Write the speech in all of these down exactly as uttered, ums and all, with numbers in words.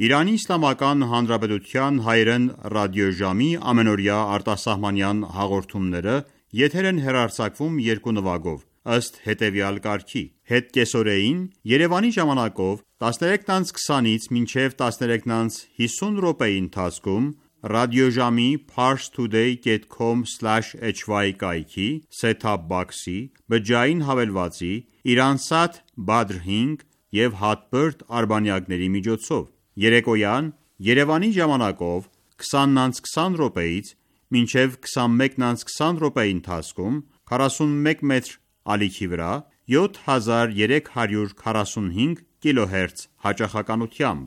Իրանի Իսլամական Հանրապետության հայրեն ռադիոժամի ամենօրյա արտասահմանյան հաղորդումները եթեր են հեռարձակվում երկու նվագով, ըստ հետևյալ կարգի. Հետկեսօրեին Երևանի ժամանակով տասներեքից քսանից մինչև տասներեքից հիսուն րոպեի ընթացքում ռադիոժամի parstoday dot com slash h y կայքի set-top box-ի, բջջային հավելվածի, Iransat Badr հինգ և Hotbird արբանյակների միջոցով, երեկոյան Երևանի ժամանակով քսանից քսան րոպեից մինչև քսանմեկից քսան րոպեի ընթացքում քառասունմեկ մետր ալիքի վրա յոթ հազար երեք հարյուր քառասունհինգ կիլոհերց հաճախականությամբ։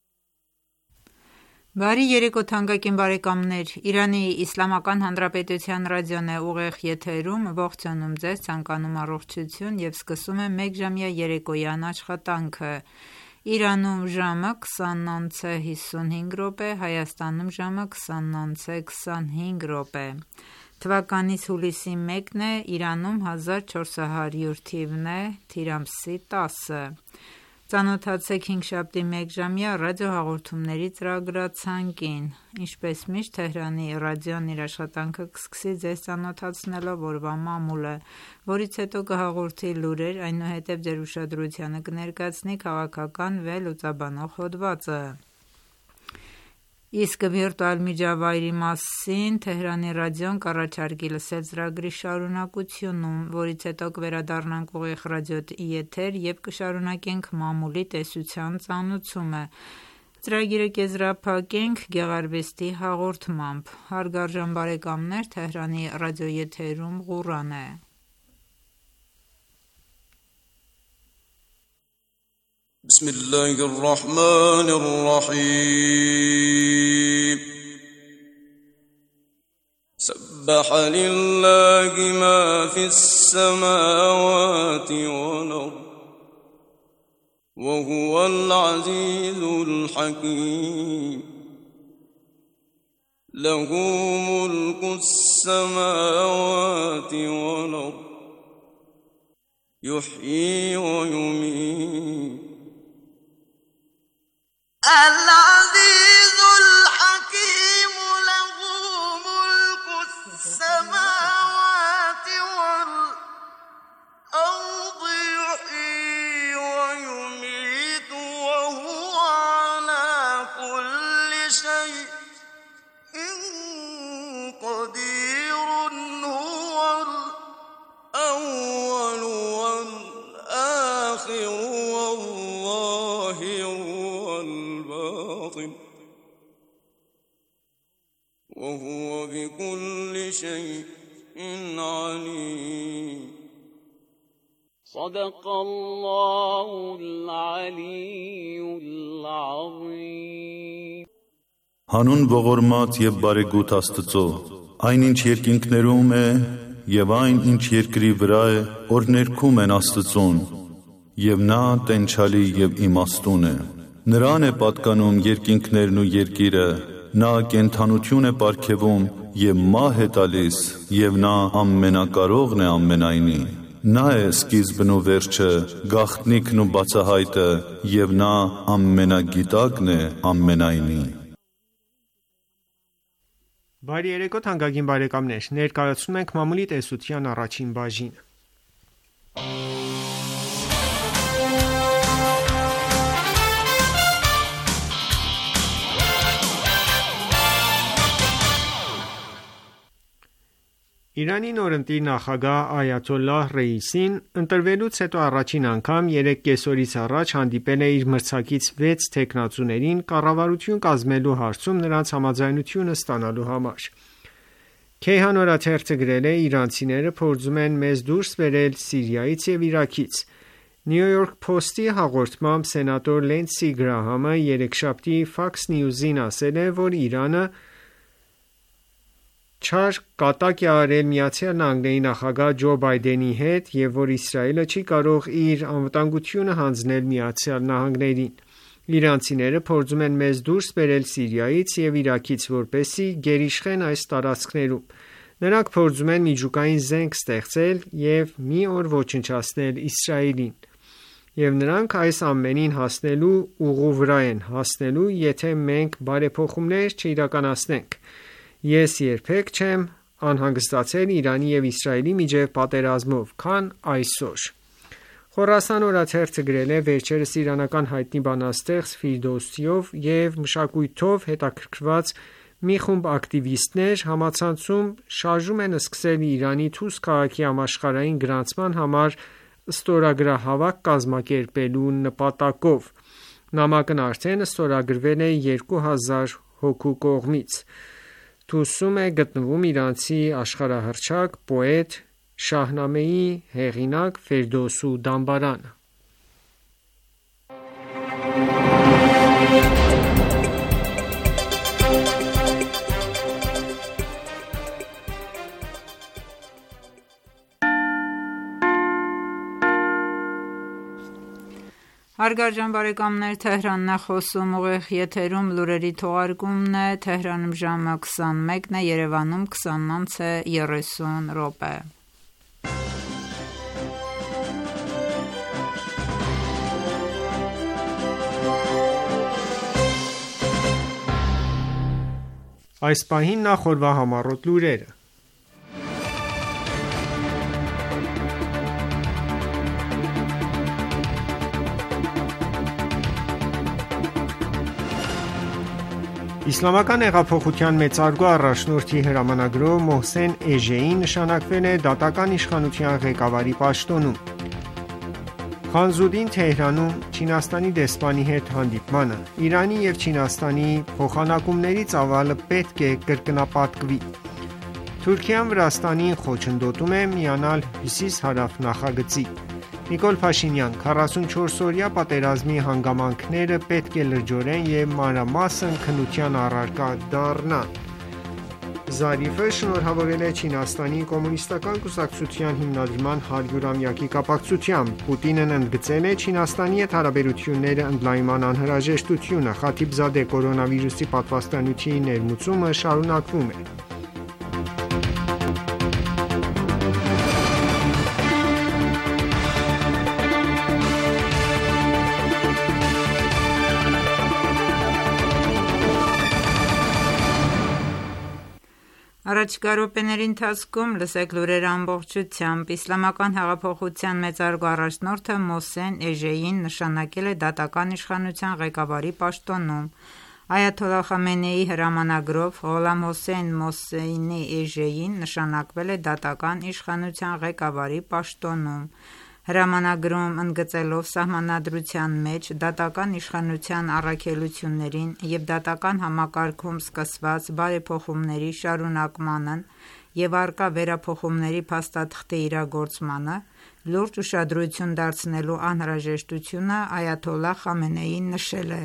Բարի երեկո թանկագին բարեկամներ, Իրանի Իսլամական Հանրապետության ռադիոն է ուղիղ եթերում, ողջունում ձեզ, ցանկանում առողջություն և սկսում է մեկժամյա երեկոյան աշխատանքը։ Իրանում ժամը քսանից հիսունհինգ րոպե, Հայաստանում ժամը քսանից քսանհինգ րոպե։ Թվականից հուլիսի մեկն է, Իրանում հազար չորս հարյուր թիվն է, թիր ամսի տասը։ Ծանոթացեք հինգշաբթի մեկժամյա ռադիոհաղորդումների ծրագրացանկին։ Ինչպես միշտ Թեհրանի ռադիոն իր աշխատանքը կսկսի ձեզ ծանոթացնելով օրվա մամուլը, որից հետո կհաղորդի լուրեր, այնուհետև ձեր ուշադրությանը կներկայացնի քաղաքական վերլուծաբանող հոդվածը։ Իսկ վիրտուալ միջավայրի մասին Թեհրանի ռադիոն կառաջարկի լսել ծրագրի շարունակությունում, որից հետո կվերադառնանք ուղիղ ռադիոյի եթեր և կշարունակենք մամուլի տեսության ծանուցումը։ Ծրագիրը կեզրափակենք գեղարվեստի հաղորդմամբ։ Հարգարժան բարեկամներ, Թեհրանի ռադիոեթերում Ղուրան է։ بسم الله الرحمن الرحيم سبح لله ما في السماوات والأرض وهو العزيز الحكيم له ملك السماوات والأرض يحيي ويميت العزيز الحكيم له ملك السماوات والأرض يحيي ويميت وهو على كل شيء قدير هو الأول والآخر والظاهر وهو بكل شيء عليم صدق الله العلي العظيم Հանուն ողորմած եւ բարեգութ Աստծո, այն ինչ երկինքներում է եւ այն ինչ երկրի վրա է, որ ներքում են Աստծուն, եւ նա տենչալի եւ իմաստուն է։ Նրան է պատկանում երկինքներն ու երկիրը, նա կենթանություն է պարգևում և մահ է տալիս, և նա ամենակարողն է ամենայնի։ Նա է սկիզբն ու վերջը, գաղտնիքն ու բացահայտը, և նա ամենագիտակն է ամենայնի։ Բարի երեկո թանկագին բարեկամներ, ներկայացնում ենք մամուլի տեսության առաջին բաժինը։ Իրանի նորընտիր նախագահ Այաթոլլահ Ռեյիսին ընտրվելուց հետո առաջին անգամ երեք կեսօրից առաջ հանդիպել է իր մրցակից վեց թեկնածուներին կառավարություն կազմելու հարցում նրանց համաձայնությունը ստանալու համար։ Քեյհան օրաթերթը գրել է. իրանցիները փորձում են մեզ դուրս բերել Սիրիայից և Իրաքից։ New York Post-ի հաղորդմամբ սենատոր Լենսի Գրահամը երեքշաբթի Fox News-ին ասել է, որ Իրանը չար կատակ է արել Միացյալ Նահանգների նախագահ Ջո Բայդենի հետ և որ Իսրայելը չի կարող իր անվտանգությունը հանձնել Միացյալ Նահանգներին։ Իրանցիները փորձում են մեզ դուրս բերել Սիրիայից և Իրաքից, որպեսզի գերիշխեն այս տարածքներում։ Նրանք փորձում են միջուկային զենք ստեղծել և մի օր ոչնչացնել Իսրայելին։ Եվ նրանք այս ամենին հասնելու ուղու վրա են հասնելու, եթե մենք բարեփոխումներ չիրականացնենք։ Ես երբեք չեմ անհանգստացել Իրանի և Իսրայելի միջև պատերազմով, քան այսօր։ Խորասան օրաթերթը գրել է վերջերս իրանական հայտնի բանաստեղծ Ֆիրդոսիով և մշակույթով հետաքրքրված մի խումբ ակտիվիստներ համացանցում շարժում են սկսել Իրանի Թուզ քաղաքի համաշխարհային գրանցման համար ստորագրահավաք կազմակերպելու նպատակով։ Նամակն արդեն ստորագրվել է երկու հազար հոգու կողմից։ Թուսում է գտնվում իրանցի աշխարհահռչակ պոետ Շահնամեի հեղինակ Ֆերդոսու դամբարանը։ Հարգարժան բարեկամներ, Թեհրանն է խոսում, ուղիղ եթերում լուրերի թողարկումն է, Թեհրանում ժամը քսանմեկն է, Երևանում քսանն անց է երեսուն րոպե։ Այս պահին նախորդ համառոտ լուրերը։ Իսլամական հեղափոխության մեծարգո առաջնորդի հրամանագրով Մոհսեն Էժեին նշանակվել է դատական իշխանության ղեկավարի պաշտոնում։ Խանզուդին Թեհրանում Չինաստանի դեսպանի հետ հանդիպմանը։ Իրանի և Չինաստանի փոխանակումների ծավալը պետք է կրկնապատկվի։ Թուրքիան Վրաստանին խոչընդոտում է միանալ հյուսիս-հարավ նախագծի։ Նիկոլ Փաշինյան քառասունչորսօրյա պատերազմի հանգամանքները պետք է լրջորեն և մանրամասն քննության առարկա դառնան։ Զարիֆը շնորհավորել է Չինաստանի կոմունիստական կուսակցության հիմնադրման հարյուրամյակի կապակցությամբ։ Պուտինն ընդգծել է Չինաստանի հետ հարաբերությունները ընդլայնման անհրաժեշտությունը։ Խաթիբզադե կորոնավիրուսի պատվաստանյութի ներմուծումը շարունակվում է։ Առաջիկա րոպեների ընթացքում լսեք լուրերը ամբողջությամբ։ Իսլամական հեղափոխության մեծարգո առաջնորդը Մոհսեն Էժեին նշանակել է դատական իշխանության ղեկավարի պաշտոնում։ Այաթոլլահ Խամենեիի հրամանագրով Ղոլամ Հոսեյն Մոհսենի Էժեին նշանակվել է դատական իշխանության ղեկավարի պաշտոնում։ Հրամանագրում ընդգծելով սահմանադրության մեջ դատական իշխանության առաքելություններին և դատական համակարգում սկսված բարեփոխումների շարունակմանն և առկա վերափոխումների փաստաթղթի իրագործմանը լուրջ ուշադրություն դարձնելու անհրաժեշտությունը Այաթոլլահ Խամենեին նշել է,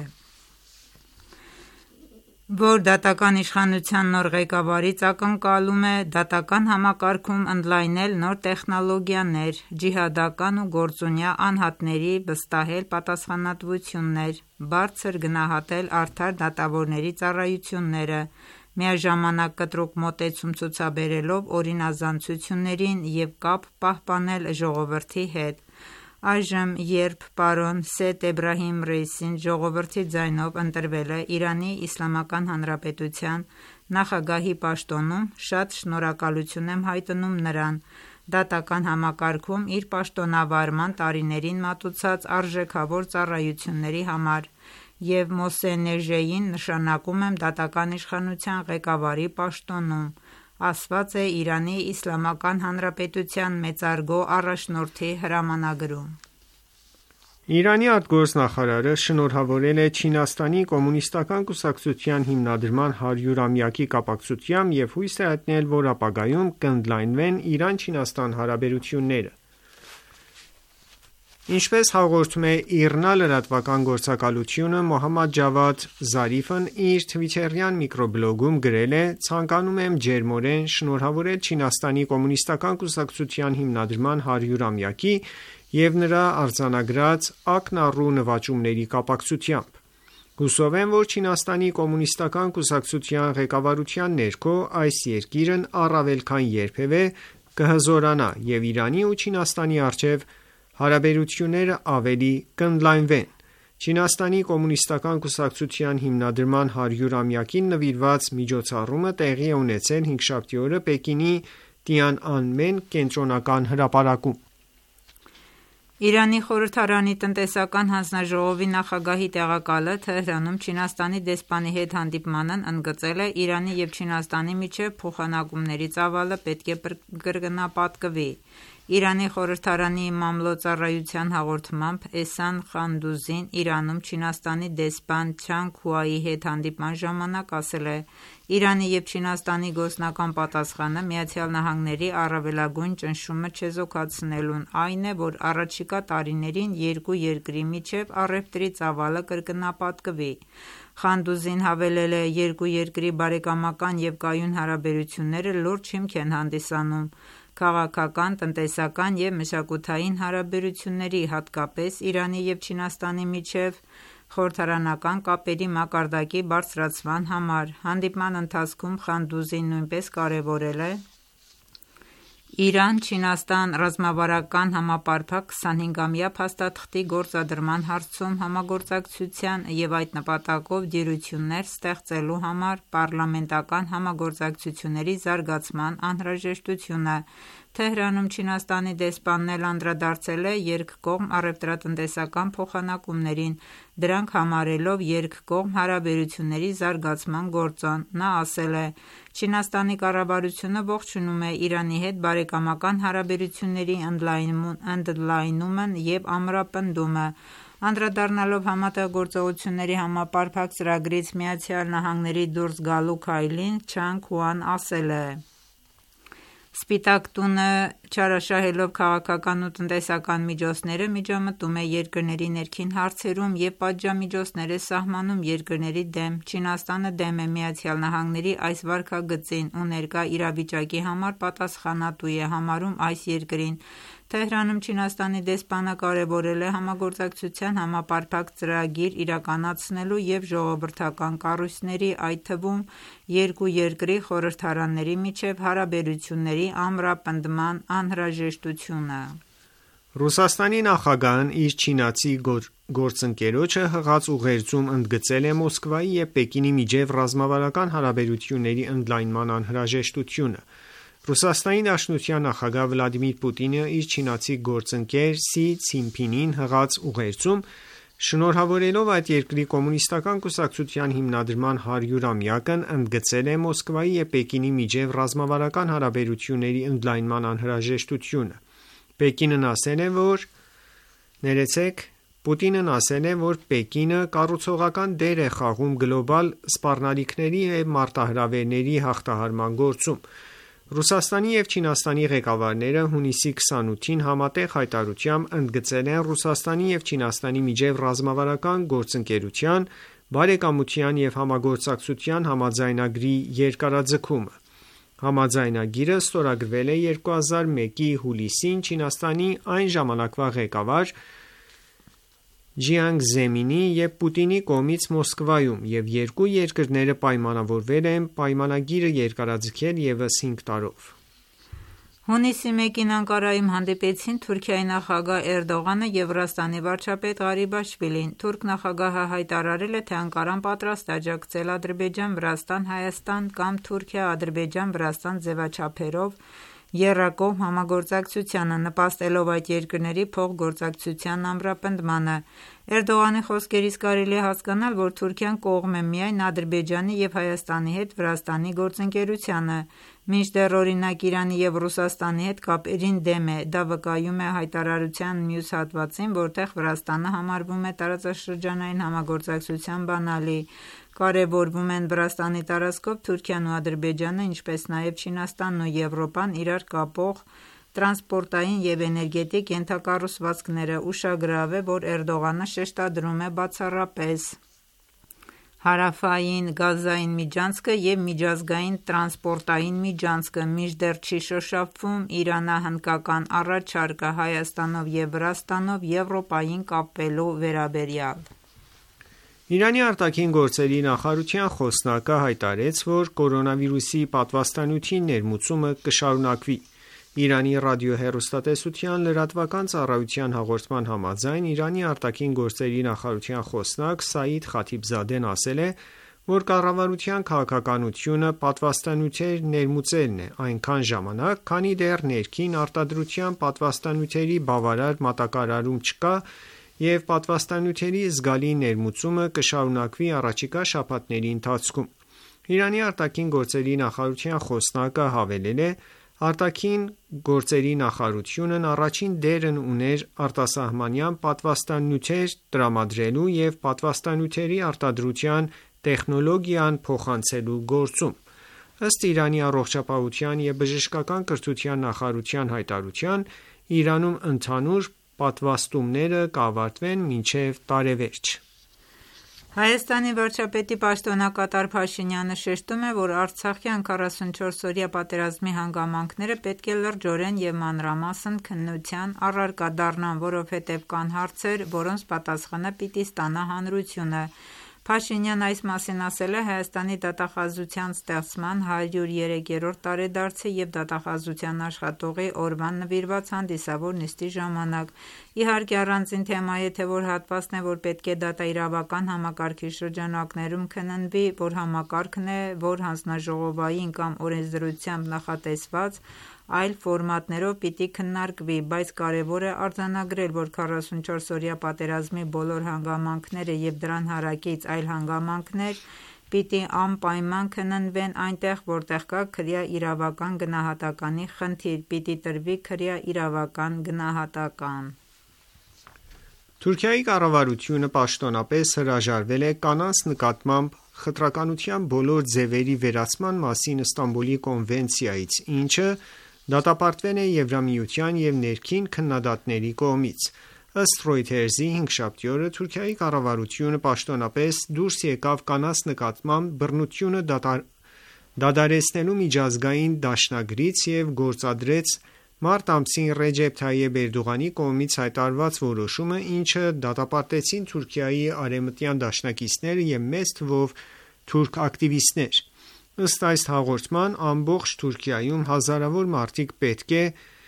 որ դատական իշխանության նոր ղեկավարից ակնկալում է դատական համակարգում ընդլայնել նոր տեխնոլոգիաներ, ջիհադական ու գործունյա անհատների վստահել պատասխանատվություններ, բարձր գնահատել արդար դատավորների ծառայությունները, միաժամանակ կտրուկ մոտեցում ցուցաբերելով օրինազանցություններին և կապ պահպանել ժողովրդի հետ։ Այժմ, երբ պարոն Սեյեդ Էբրահիմ Ռեյիսին ժողովրդի ձայնով ընտրվել է Իրանի Իսլամական Հանրապետության նախագահի պաշտոնում, շատ շնորհակալություն եմ հայտնում նրան դատական համակարգում իր պաշտոնավարման տարիներին մատուցած արժեքավոր ծառայությունների համար և Մոհսեն Էժեին նշանակում եմ դատական իշխանության ղեկավարի պաշտոնում, ասված է Իրանի Իսլամական Հանրապետության մեծարգո առաջնորդի հրամանագրում։ Իրանի արտգործնախարարը շնորհավորել է Չինաստանի կոմունիստական կուսակցության հիմնադրման հարյուրամյակի կապակցությամբ և հույս է հայտնել, որ ապագայում կընդլայնվեն Իրան-Չինաստան հարաբերությունները։ Ինչպես հաղորդում է ԻՌՆԱ լրատվական գործակալությունը, Մոհամմադ Ջավադ Զարիֆն իր թվիթերյան միկրոբլոգում գրել է. «Ցանկանում եմ ջերմորեն շնորհավորել Չինաստանի կոմունիստական կուսակցության հիմնադրման հարյուրամյակի և նրա արձանագրած ակնառու նվաճումների կապակցությամբ։ Հուսով եմ, որ Չինաստանի կոմունիստական կուսակցության ղեկավարության ներքո այս երկիրն առավել քան երբևէ կհզորանա և Իրանի ու Չինաստանի առջև հարաբերությունները ավելի կընդլայնվեն։ Չինաստանի կոմունիստական կուսակցության հիմնադրման հարյուրամյակին նվիրված միջոցառումը տեղի է ունեցել հինգշաբթի օրը Պեկինի Տիանանմեն կենտրոնական հրապարակում։ Իրանի խորհրդարանի տնտեսական հանձնաժողովի նախագահի տեղակալը Թեհրանում Չինաստանի դեսպանի հետ հանդիպմանն ընդգծել է Իրանի և Չինաստանի միջև փոխանակումների ծավալը պետք է կրկնապատկվի։ Իրանի խորհրդարանի մամլոյ-ծառայության հաղորդմամբ Էհսան Խանդուզին Իրանում Չինաստանի դեսպան Չանգ Հուայի հետ հանդիպման ժամանակ ասել է. «Իրանի և Չինաստանի գործնական պատասխանը ԱՄՆ-ի առավելագույն ճնշումը չեզոքացնելուն այն է, որ առաջիկա տարիներին երկու երկրի միջև առևտրի ծավալը կրկնապատկվի»։ Խանդուզին հավելել է. «Երկու երկրի բարեկամական և կայուն հարաբերությունները լուրջ հիմք են հանդիսանում քաղաքական, տնտեսական և մշակութային հարաբերությունների, հատկապես Իրանի և Չինաստանի միջև խորհրդարանական կապերի մակարդակի բարձրացման համար»։ Հանդիպման ընթացքում Խանդուզին նույնպես կարևորել է Իրան-Չինաստան ռազմավարական համապարփակ քսանհինգամյա փաստաթղթի գործադրման հարցում համագործակցության և այդ նպատակով դյուրություններ ստեղծելու համար պառլամենտական համագործակցությունների զարգացման անհրաժեշտությունը։ Թեհրանում Չինաստանի դեսպանն էլ անդրադարձել է երկկողմ առևտրատնտեսական փոխանակումներին, դրանք համարելով երկկողմ հարաբերությունների զարգացման գործոն։ Նա ասել է. «Չինաստանի կառավարությունը ողջունում է Իրանի հետ բարեկամական հարաբերությունների ընդլայնումն և ամրապնդումը»։ Անդրադառնալով Համատեղ գործողությունների համապարփակ ծրագրից ԱՄՆ-ի դուրս գալու քայլին, Չանգ Հուան ասել է. «Սպիտակ տունը չարաշահելով քաղաքական ու տնտեսական միջոցները միջամտում է երկրների ներքին հարցերում և պատժամիջոցներ է սահմանում երկրների դեմ։ Չինաստանը դեմ է ԱՄՆ-ի այս վարքագծին ու ներկա իրավիճակի համար պատասխանատու է համարում այս երկրին»։ Թեհրանում Չինաստանի դեսպանը կարևորել է համագործակցության համապարփակ ծրագիր իրականացնելու և ժողովրդական կառույցների, այդ թվում երկու երկրի խորհրդարանների միջև հարաբերությունների ամրապնդման անհրաժեշտությունը։ Ռուսաստանի նախագահն իր չինացի գործընկերոջը հղած ուղերձում ընդգծել է Մոսկվայի և Պեկինի միջև ռազմավարական հարաբերությունների ընդլայնման անհրաժեշտությունը։ Ռուսաստանի Դաշնության նախագահ Վլադիմիր Պուտինը իր չինացի գործընկեր Սի Ցզինփինին հղած ուղերձում շնորհավորելով այդ երկրի կոմունիստական կուսակցության հիմնադրման հարյուրամյակն ընդգծել է Մոսկվայի և Պեկինի միջև ռազմավարական հարաբերությունների ընդլայնման անհրաժեշտությունը։ Պեկինն ասել է, որ ներեցեք Պուտինն ասել է, որ Պեկինը կառուցողական դեր է խաղում գլոբալ սպառնալիքների և մարտահրավերների հաղթահարման գործում։ Ռուսաստանի և Չինաստանի ղեկավարները հունիսի քսանութին համատեղ հայտարարությամբ ընդգծել են Ռուսաստանի և Չինաստանի միջև ռազմավարական գործընկերության, բարեկամության և համագործակցության համաձայնագրի երկարաձգումը։ Համաձայնագիրը ստորագրվել է երկու հազար մեկի հուլիսին Չինաստանի այն ժամանակվա ղեկավար Ջիանգ Զեմինի և Պուտինի կողմից Մոսկվայում, և երկու երկրները պայմանավորվել են պայմանագիրը երկարաձգել ևս հինգ տարով։ Հունիսի մեկին Անկարայում հանդիպեցին Թուրքիայի նախագահ Էրդողանը և Վրաստանի վարչապետ Ղարիբաշվիլին։ Թուրք նախագահը հայտարարել է, թե Անկարան պատրաստ է աջակցել Ադրբեջան-Վրաստան-Հայաստան կամ Թուրքիա-Ադրբեջան-Վրաստան ձևաչափերով եռակողմ համագործակցությանը, նպաստելով այդ երկրների փոխգործակցության ամրապնդմանը։ Էրդողանի խոսքերից կարելի է հասկանալ, որ Թուրքիան կողմ է միայն Ադրբեջանի և Հայաստանի հետ Վրաստանի գործընկերությանը, մինչդեռ օրինակ Իրանի և Ռուսաստանի հետ կապերին դեմ է։ Դա վկայում է հայտարարության մյուս հատվածին, որտեղ Վրաստանը համարվում է տարածաշրջանային համագործակցության բանալի։ Կարևորվում են Վրաստանի տարածքով Թուրքիան ու Ադրբեջանը, ինչպես նաև Չինաստանն ու Եվրոպան իրար կապող տրանսպորտային և էներգետիկ ենթակառուցվածքները։ Ուշագրավ է, որ Էրդողանը շեշտադրում է բացառապես հարավային գազային միջանցքը և միջազգային տրանսպորտային միջանցքը, մինչդեռ չի շոշափվում իրանահնդկական առաջարկը Հայաստանով և Վրաստանով Եվրոպային կապվելու վերաբերյալ։ Իրանի արտաքին գործերի նախարարության խոսնակը հայտարարեց, որ կորոնավիրուսի պատվաստանյութի ներմուծումը կշարունակվի։ Իրանի ռադիոհեռուստատեսության լրատվական ծառայության հաղորդման համաձայն Իրանի արտաքին գործերի նախարարության խոսնակ Սաիդ Խաթիբզադեն ասել է, որ կառավարության քաղաքականությունը պատվաստանյութեր ներմուծելն է այնքան ժամանակ, քանի դեռ ներքին արտադրության պատվաստանյութերի բավարար մատակարարում չկա և պատվաստանյութերի զգալի ներմուծումը կշարունակվի առաջիկա շաբաթների ընթացքում։ Իրանի արտաքին գործերի նախարարության խոսնակը հավելել է. Արտաքին գործերի նախարարությունն առաջին դերն ուներ արտասահմանյան պատվաստանյութեր տրամադրելու և պատվաստանյութերի արտադրության տեխնոլոգիան փոխանցելու գործում։ Ըստ Իրանի առողջապահության և բժշկական կրթության նախարարության հայտարարության, Իրանում ընդհանուր պատվաստումները կավարտվեն մինչև տարեվերջ։ Հայաստանի վարչապետի պաշտոնակատար Փաշինյանը շեշտում է, որ արցախյան քառասունչորս-օրյա պատերազմի հանգամանքները պետք է լրջորեն և մանրամասն քննության առարկա դառնան, որովհետև կան հարցեր, որոնց պատասխանը պիտի ստանա հանրությունը։ Փաշինյանն այս մասին ասել է Հայաստանի դատախազության ստեղծման հարյուր երեկերորդ տարեդարձի և դատախազության աշխատողի օրվան նվիրված հանդիսավոր նիստի ժամանակ։ Իհարկե առանձին թեմա է, թե որ հատվածն է, որ պետք է դատաիրավական համակարգի շրջանակներում քննվի, որ համակարգն է, որ հանձնաժողովային կամ օրենսդրությամբ նախատեսված այլ ֆորմատներով պիտի քննարկվի, բայց կարևոր է արձանագրել, որ քառասունչորս-օրյա պատերազմի բոլոր հանգամանքները և դրան հարակից այլ հանգամանքներ պիտի անպայման քննվեն այնտեղ, որտեղ կա քրեաիրավական գնահատականի խնդիր, պիտի տրվի քրեաիրավական գնահատական։ Թուրքիայի կառավարությունը պաշտոնապես հրաժարվել է կանանց նկատմամբ խտրականության բոլոր ձևերի վերացման մասին Ստամբուլի կոնվենցիայից, ինչը դատապարտվել է Եվրամիության և ներքին քննադատների կողմից։ Ըստ Reuters-ի հինգշաբթի օրը Թուրքիայի կառավարությունը պաշտոնապես դուրս եկավ կանանց նկատմամբ բռնությունը դադարեցնելու միջազգային դաշնագրից և գործադրեց մարտ ամսին Ռեջեփ Թայիփ Էրդողանի կողմից հայտարարված որոշումը, ինչը դատապարտեցին Թուրքիայի արևմտյան դաշնակիցները և մեծ թվով թուրք ակտիվիստներ։ Ըստ այս հաղորդման, ամբողջ Թուրքիայում հազարավոր մարդիկ պետք է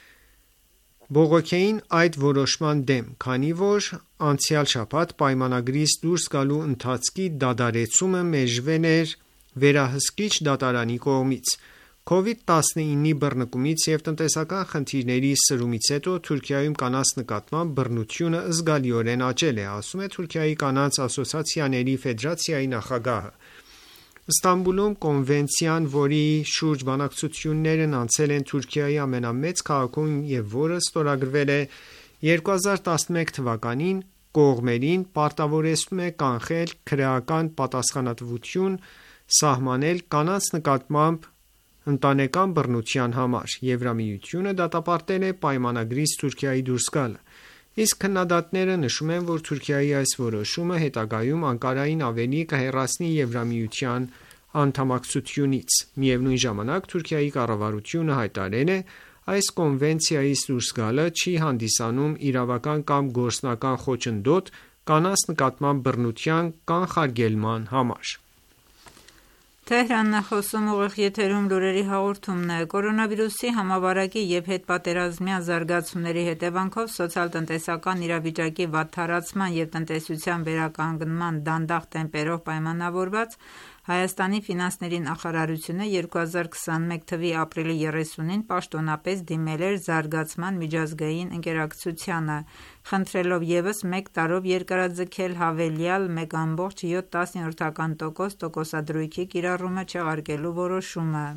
բողոքեին այդ որոշման դեմ, քանի որ անցյալ շաբաթ պայմանագրից դուրս գալու ընթացքի դադարեցումը մերժվել էր վերահսկիչ դատարանի կողմից։ քովիդ տասնինի բռնկումից և տնտեսական խնդիրների սրումից հետո Թուրքիայում կանանց նկատմամբ բռնությունը զգալիորեն աճել է, ասում է Թուրքիայի կանանց ասոցիացիաների ֆեդերացիայի նախագահը։ Ստամբուլում կոնվենցիան, որի շուրջ բանակցություններն անցել են Թուրքիայի ամենամեծ քաղաքում և որը ստորագրվել է երկու հազար տասնմեկ թվականին, կողմերին պարտավորեցնում է կանխել քրեական պատասխանատվություն սահմանել կանանց նկատմամբ ընտանեկան բռնության համար։ Եվրամիությունը դատապարտել է պայմանագրից Թուրքիայի դուրս գալը, իսկ քննադատները նշում են, որ Թուրքիայի այս որոշումը հետագայում Անկարային ավելի կհեռացնի Եվրամիության անդամակցությունից։ Միևնույն ժամանակ Թուրքիայի կառավարությունը հայտարարել է, այս կոնվենցիայից դուրս գալը չի հանդիսանում իրավական կամ գործնական խոչընդոտ կանանց նկատմամբ բռնության կանխարգելման համար։ Թեհրանն է խոսում ուղիղ եթերում լուրերի հաղորդումն է։ Կորոնավիրուսի համավարակի և հետպատերազմյան զարգացումների հետևանքով սոցիալ-տնտեսական իրավիճակի վատթարացման և տնտեսության վերականգնման դանդաղ տեմպերով պայմանավորված Հայաստանի ֆինանսների նախարարությունը երկու հազար քսանմեկ թվականի ապրիլի երեսունին պաշտոնապես դիմել էր Զարգացման միջազգային ընկերակցությանը, խնդրելով ևս մեկ տարով երկարաձգել հավելյալ մեկ բացարձակ յոթ տոկոս տոկոսադրույքի կիրառումը չեղարկելու որոշումը։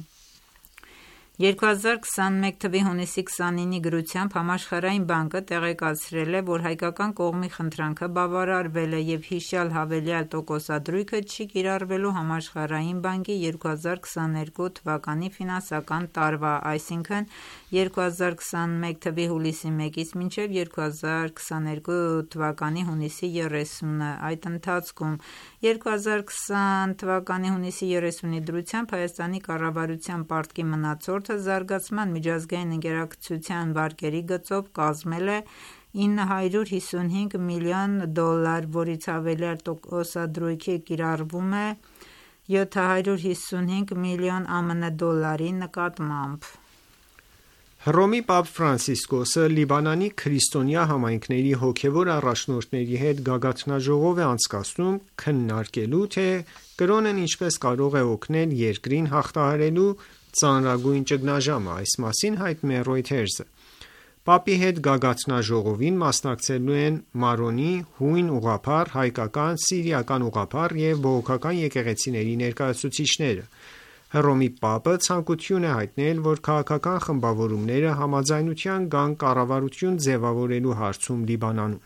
երկու հազար քսանմեկ թվականի հունիսի քսանինի դրությամբ Համաշխարհային բանկը տեղեկացրել է, որ հայկական կողմի խնդրանքը բավարարվել է և հիշյալ հավելյալ տոկոսադրույքը չի կիրառվելու Համաշխարհային բանկի երկու հազար քսաներկու թվականի ֆինանսական տարվա, այսինքն երկու հազար քսանմեկ թվականի հուլիսի մեկից մինչև երկու հազար քսաներկու թվականի հունիսի երեսունը։ Այդ ընթացքում երկու հազար քսան թվականի հունիսի երեսունի դրությամբ Հայաստանի կառավարության պարտքի մնացորդը Զարգացման միջազգային ընկերակցության վարկերի գծով կազմել է ինը հարյուր հիսունհինգ միլիոն դոլար, որից հավելյալ տոկոսադրույքի կիրառվում է յոթ հարյուր հիսունհինգ միլիոն ԱՄՆ դոլարի նկատմամբ։ Հռոմի Պապ Ֆրանցիսկոսը Լիբանանի քրիստոնյա համայնքների հոգևոր առաջնորդների հետ գագաթնաժողով է անցկացնում քննարկելու, թե կրոնն ինչպես կարող է օգնել երկրին հաղթահարելու ծանրագույն ճգնաժամը։ Այս մասին հայտնում է Reuters-ը։ Պապի հետ գագաթնաժողովին մասնակցելու են Մարոնի, հույն ուղղափառ, հայկական, սիրիական ուղղափառ և բողոքական եկեղեցիների ներկայացուցիչները։ Հռոմի Պապը ցանկություն է հայտնել, որ քաղաքական խմբավորումները համաձայնության գան կառավարություն ձևավորելու հարցում Լիբանանում։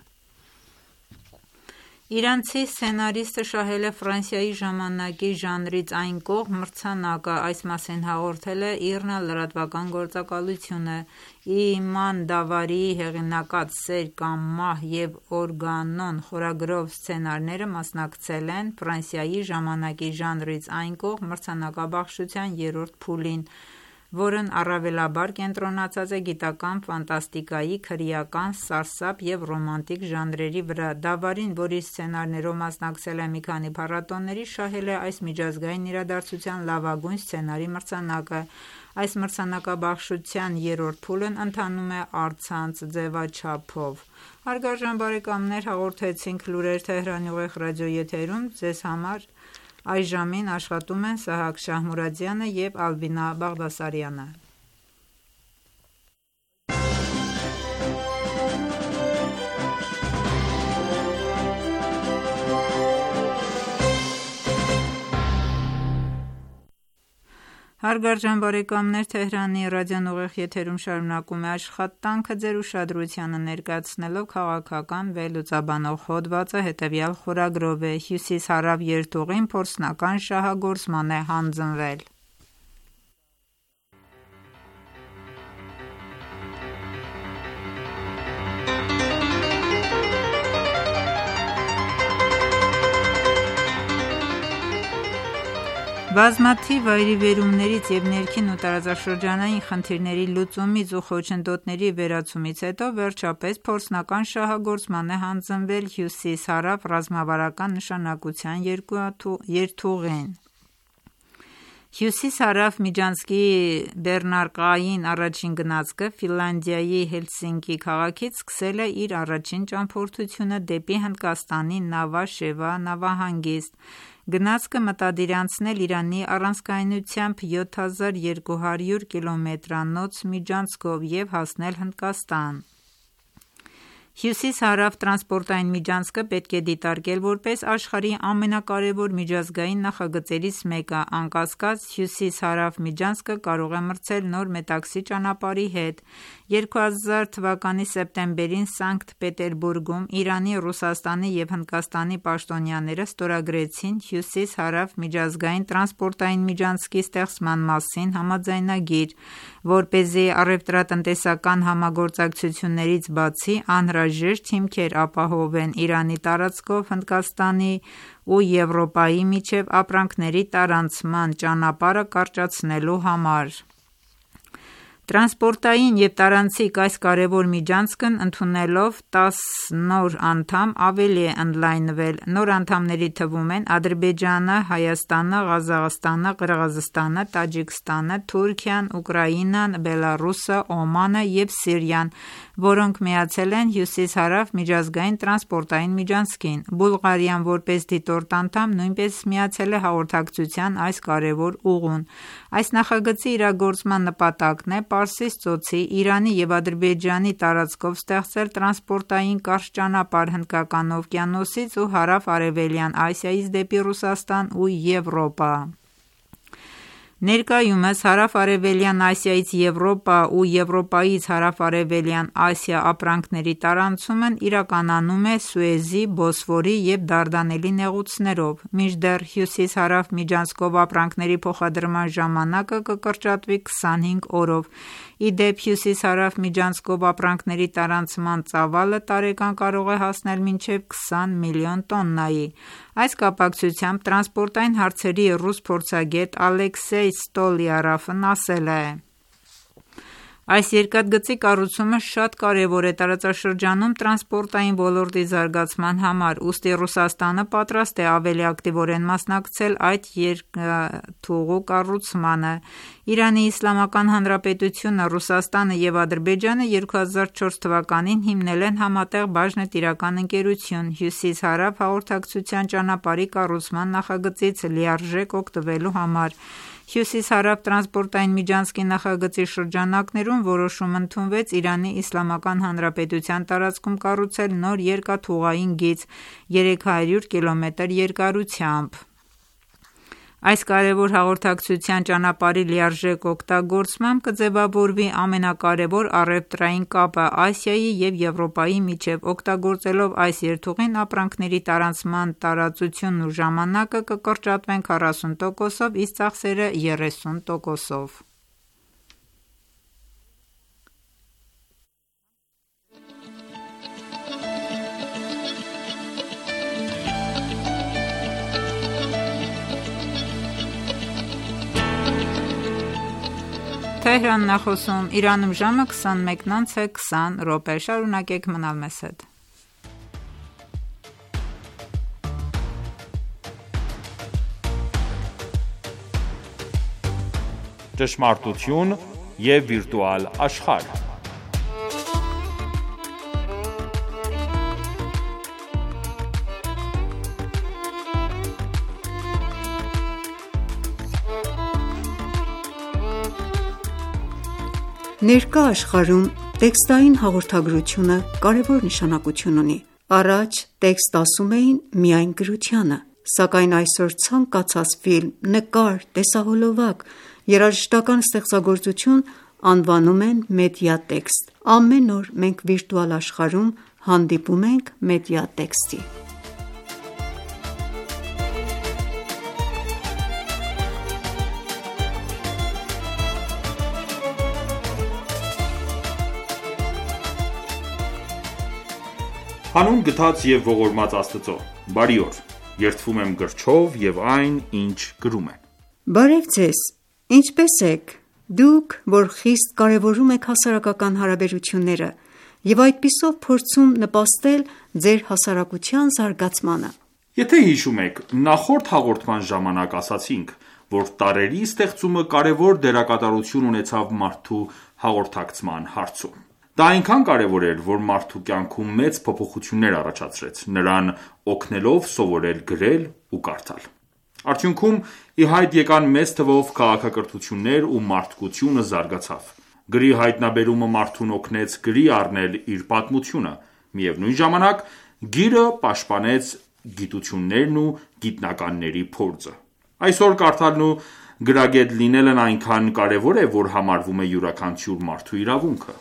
Իրանցի սցենարիստը շահել է Ֆրանսիայի ժամանակի ժանրից այն կողմ մրցանակը, այս մասին հաղորդել է ԻՌՆԱ լրատվական գործակալությունը։ Իման Դավարիի հեղինակած «Սեր կամ մահ» և «Օրգանոն» խորագրով սցենարները մասնակցել են Ֆրանսիայի ժամանակի ժանրից այն կողմ մրցանակաբաշխության երրորդ փուլին, որն առավելաբար կենտրոնացած է գիտական ֆանտաստիկայի, քրեական, սարսափ և ռոմանտիկ ժանրերի վրա։ Դավարին, որի սցենարներով մասնակցել է մի քանի փառատոների, շահել է այս միջազգային իրադարձության լավագույն սցենարի մրցանակը։ Այս մրցանակաբաշխության երրորդ փուլն ընթանում է առցանց ձևաչափով։ Հարգարժան բարեկամներ, հաղորդեցինք լուրեր Թեհրանի ուղիղ ռադիոեթերում։ Ձեզ համար այժմին աշխատում են Սահակ Շահմուրադյանը և Ալբինա Բաղդասարյանը։ Հարգարժան բարեկամներ, Թեհրանի ռադիոն ուղիղ եթերում շարունակում է աշխատանքը ձեր ուշադրությանը ներկայացնելով քաղաքական վերլուծաբանող հոդվածը հետևյալ խորագրով է. Հյուսիս-հարավ երթուղին փորձնական շահագործման է հանձնվել։ Բազմաթիվ այրիվերումներից և ներքին ու տարածաշրջանային խնդիրների լուծումից ու խոչընդոտների վերացումից հետո վերջապես փորձնական շահագործման է հանձնվել հյուսիս-հարավ ռազմավարական նշանակության երթուղին։ Հյուսիս-հարավ միջանցքի բեռնարկային առաջին գնացքը Ֆինլանդիայի Հելսինկի քաղաքից սկսել է իր առաջին ճամփորդությունը դեպի Հնդկաստանի Նավա Շևա նավահանգիստ։ Գնացքը մտադիր է անցնել Իրանի առանցքայնությամբ յոթ հազար երկու հարյուր կիլոմետրանոց միջանցքով և հասնել Հնդկաստան։ Հյուսիս-հարավ տրանսպորտային միջանցքը պետք է դիտարկել որպես աշխարհի ամենակարևոր միջազգային նախագծերից մեկը։ Անկասկած, հյուսիս-հարավ միջանցքը կարող է մրցել նոր Մետաքսի ճանապարհի հետ։ երկու հազար թվականի սեպտեմբերին Սանկտ Պետերբուրգում Իրանի, Ռուսաստանի և Հնդկաստանի պաշտոնյաները ստորագրեցին հյուսիս-հարավ միջազգային տրանսպորտային միջանցքի ստեղծման մասին համաձայնագիր, որպեսզի առևտրատնտեսական համագործակցություններից բացի անհրաժեշտ հիմքեր ապահովեն Իրանի տարածքով Հնդկաստանի ու Եվրոպայի միջև ապրանքների տարանցման ճանապարհը կարճացնելու համար։ Տրանսպորտային և տարանցիկ այս կարևոր միջանցքն ընդունելով տաս նոր անդամ ավելի է ընդլայնվել։ Նոր անդամների թվում են Ադրբեջանը, Հայաստանը, Ղազախստանը, Qırğızստանը, Տաջիկստանը, Թուրքիան, Ուկրաինան, Բելառուսը, Օմանը և Սիրիան, որոնք միացել են հյուսիս-հարավ միջազգային տրանսպորտային միջանցքին։ Բուլղարիան որպես դիտորդ անդամ նույնպես միացել է հաղորդակցության այս կարևոր ուղուն։ Այս նախագծի իրագործման նպատակն է Պարսից ծոցի, Իրանի և Ադրբեջանի տարածքով ստեղծել տրանսպորտային կարճ ճանապարհ Հնդկական օվկիանոսից ու հարավ-արևելյան Ասիայից դեպի Ռուսաստան ու Եվրոպա։ Ներկայումս հարավ-արևելյան Ասիայից Եվրոպա ու Եվրոպայից հարավ-արևելյան Ասիա ապրանքների տարանցումն իրականանում է Սուեզի, Բոսֆորի և Դարդանելի նեղուցներով, մինչդեռ հյուսիս-հարավ միջանցքով ապրանքների փոխադրման ժամանակը կկրճատվի քսանհինգ օրով։ Ի դեպ, հյուսիս-հարավ միջանցքով ապրանքների տարանցման ծավալը տարեկան կարող է հասնել մինչև քսան միլիոն տոննայի։ Այս կապակցությամբ տրանսպորտային հարցերի ռուս փորձագետ Ալեքսեյ Ստոլյարովն ասել է. Այս երկաթգծի կառուցումը շատ կարևոր է տարածաշրջանում տրանսպորտային ոլորտի զարգացման համար, ուստի Ռուսաստանը պատրաստ է ավելի ակտիվորեն մասնակցել այդ երկաթուղու կառուցմանը։ Իրանի Իսլամական Հանրապետությունը, Ռուսաստանը և Ադրբեջանը երկու հազար չորս թվականին հիմնել են համատեղ բաժնետիրական ընկերություն՝ Հյուսիս-Հարավ հաղորդակցության ճանապարհի կառուցման նախագծից լիարժեք օգտվելու համար։ Հյուսիս-Հարավ տրանսպորտային միջանցքի նախագծի շրջանակներում որոշում ընդունվեց Իրանի Իսլամական Հանրապետության տարածքում կառուցել նոր երկաթուղային գիծ երեք հարյուր կիլոմետր երկարությամբ։ Այս կարևոր հաղորդակցության ճանապարհի լիարժեք օգտագործմամբ կձևավորվի ամենակարևոր առևտրային կապը Ասիայի և Եվրոպայի միջև։ Օգտագործելով այս երթուղին ապրանքների տարանցման տարածությունն ու ժամանակը կկրճատվեն քառասուն տոկոսով, իսկ ծախսերը երեսուն տոկոսով։ Թեհրանն է խոսում, Իրանում ժամը քսանմեկն անց է քսան րոպե։ Շարունակեք մնալ մեզ հետ։ Ճշմարտություն և վիրտուալ աշխարհ։ Ներկա աշխարհում տեքստային հաղորդագրությունը կարևոր նշանակություն ունի։ Առաջ տեքստ ասում էին միայն գրությանը, սակայն այսօր ցանկացած ֆիլմ, նկար, տեսահոլովակ, երաժշտական ստեղծագործություն անվանում են մեդիա տեքստ։ Ամեն օր մենք վիրտուալ աշխարհում հանդիպում ենք մեդիա տեքստի։ Հանուն գթած և ողորմած Աստծո, բարի օր, երդվում եմ գրչով և այն, ինչ գրում եմ։ Բարև ձեզ, ինչպե՞ս եք։ Դուք, որ խիստ կարևորում եք հասարակական հարաբերությունները և այդպիսով փորձում նպաստել ձեր հասարակության զարգացմանը։ Եթե հիշում եք, նախորդ հաղորդման ժամանակ ասացինք, որ տարրերի ստեղծումը կարևոր դերակատարություն ունեցավ մարդու հաղորդակցման հարցում։ Դա այնքան կարևոր էր, որ մարդու կյանքում մեծ փոփոխություններ առաջացրեց, նրան օգնելով սովորել գրել ու կարդալ։ Արդյունքում ի հայտ եկան մեծ թվով քաղաքակրթություններ ու մարդկությունը զարգացավ։ Գրի հայտնաբերումը մարդուն օգնեց գրի առնել իր պատմությունը, միևնույն ժամանակ գիրը պաշտպանեց գիտություններն ու գիտնականների փորձը։ Այսօր կարդալն ու գրագետ լինելն այնքան կարևոր է, որ համարվում է յուրաքանչյուր մարդու իրավունքը։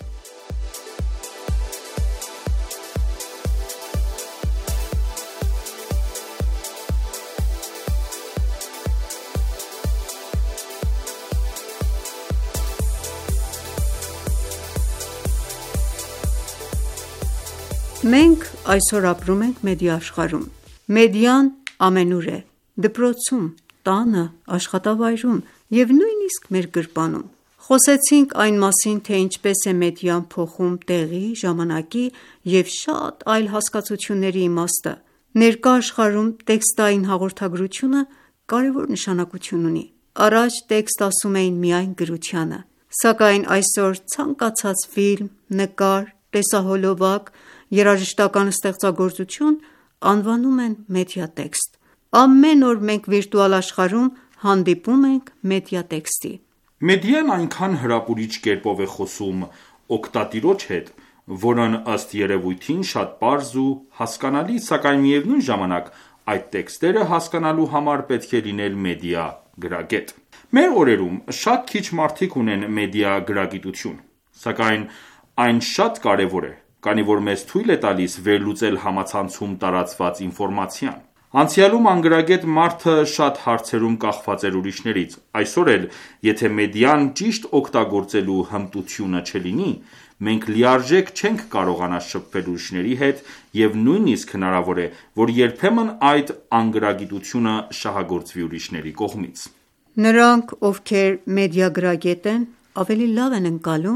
Մենք այսօր ապրում ենք մեդիա աշխարհում։ Մեդիան ամենուր է՝ դպրոցում, տանը, աշխատավայրում և նույնիսկ մեր գրպանում։ Խոսեցինք այն մասին, թե ինչպես է մեդիան փոխում տեղի, ժամանակի և շատ այլ հասկացությունների իմաստը։ Ներկա աշխարհում տեքստային հաղորդագրությունը կարևոր նշանակություն ունի։ Առաջ տեքստ ասում էին միայն գրությանը, սակայն այսօր ցանկացած ֆիլմ, նկար, տեսահոլովակ, երաժշտական ստեղծագործություն անվանում են մեդիա տեքստ։ Ամեն օր մենք վիրտուալ աշխարհում հանդիպում ենք մեդիա տեքստի։ Մեդիան այնքան հրապուրիչ կերպով է խոսում օգտատիրոջ հետ, որն ըստ երևույթին շատ պարզ ու հասկանալի, սակայն միևնույն ժամանակ այդ տեքստերը հասկանալու համար պետք է լինել մեդիա գրագետ։ Մեր օրերում շատ քիչ մարդիկ ունեն մեդիա գրագիտություն, սակայն այն շատ կարևոր է, քանի որ մեզ թույլ է տալիս վերլուծել համացանցում տարածված ինֆորմացիան։ Անցյալում անգրագետ մարդը շատ հարցերում կախված էր ուրիշներից, այսօր էլ, եթե մեդիան ճիշտ օգտագործելու հմտությունը չլինի, մենք լիարժեք չենք կարողանա շփվել ուրիշների հետ և նույնիսկ հնարավոր է, որ երբեմն այդ անգրագիտությունը շահագործվի ուրիշների կողմից։ Նրանք, ովքեր մեդիա գրագետ են, ավելի լավ են ընկալում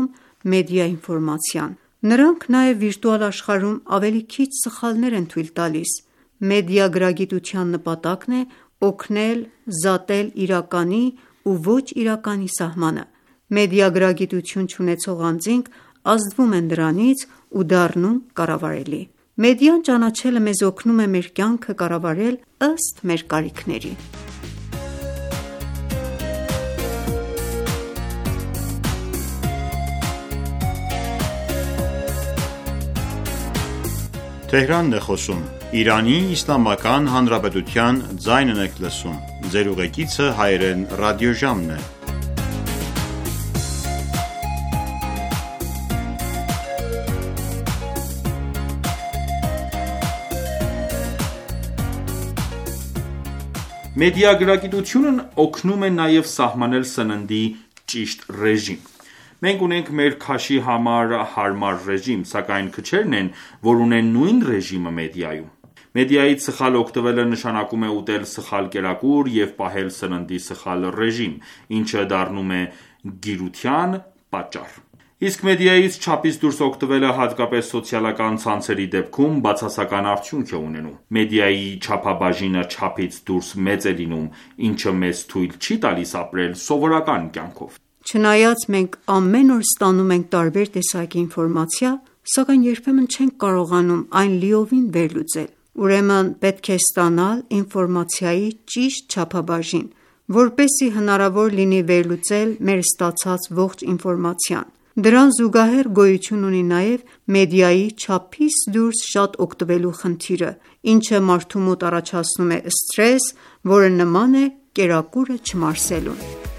մեդիա ինֆորմացիան։ Նրանք նաև վիրտուալ աշխարհում ավելի քիչ սխալներ են թույլ տալիս։ Մեդիա գրագիտության նպատակն է օգնել զատել իրականի ու ոչ իրականի սահմանը։ Մեդիա գրագիտություն չունեցող անձինք ազդվում են դրանից ու դառնում կառավարելի։ Մեդիան ճանաչելը մեզ օգնում է մեր կյանքը կառավարել ըստ մեր կարիքների։ Մեդիագրագիտությունն օգնում է նաև սահմանել սննդի ճիշտ ռեժիմ։ Մենք ունենք մեր քաշի համար հարմար ռեժիմ, սակայն քչերն են, որ ունեն նույն ռեժիմը մեդիայում։ Մեդիայից սխալ օգտվելը նշանակում է ուտել սխալ կերակուր և պահել սննդի սխալ ռեժիմ, ինչը դառնում է գիրության պատճառ։ Իսկ մեդիայից չափից դուրս օգտվելը, հատկապես սոցիալական ցանցերի դեպքում, բացասական արդյունք է ունենում։ Մեդիայի չափաբաժինը չափից դուրս մեծ է լինում, ինչը մեզ թույլ չի տալիս ապրել սովորական կյանքով։ Չնայած մենք ամեն օր ստանում ենք տարբեր տեսակի ինֆորմացիա, սակայն երբեմն չենք կարողանում այն լիովին վերլուծել։ Ուրեմն պետք է ստանալ ինֆորմացիայի ճիշտ չափաբաժին, որպեսզի հնարավոր լինի վերլուծել մեր ստացած ողջ ինֆորմացիան։ Դրան զուգահեռ գոյություն ունի նաև մեդիայի չափից դուրս շատ օգտվելու խնդիրը, ինչը մարդու մոտ առաջացնում է սթրես, որը նման է կերակուրը չմարսելուն։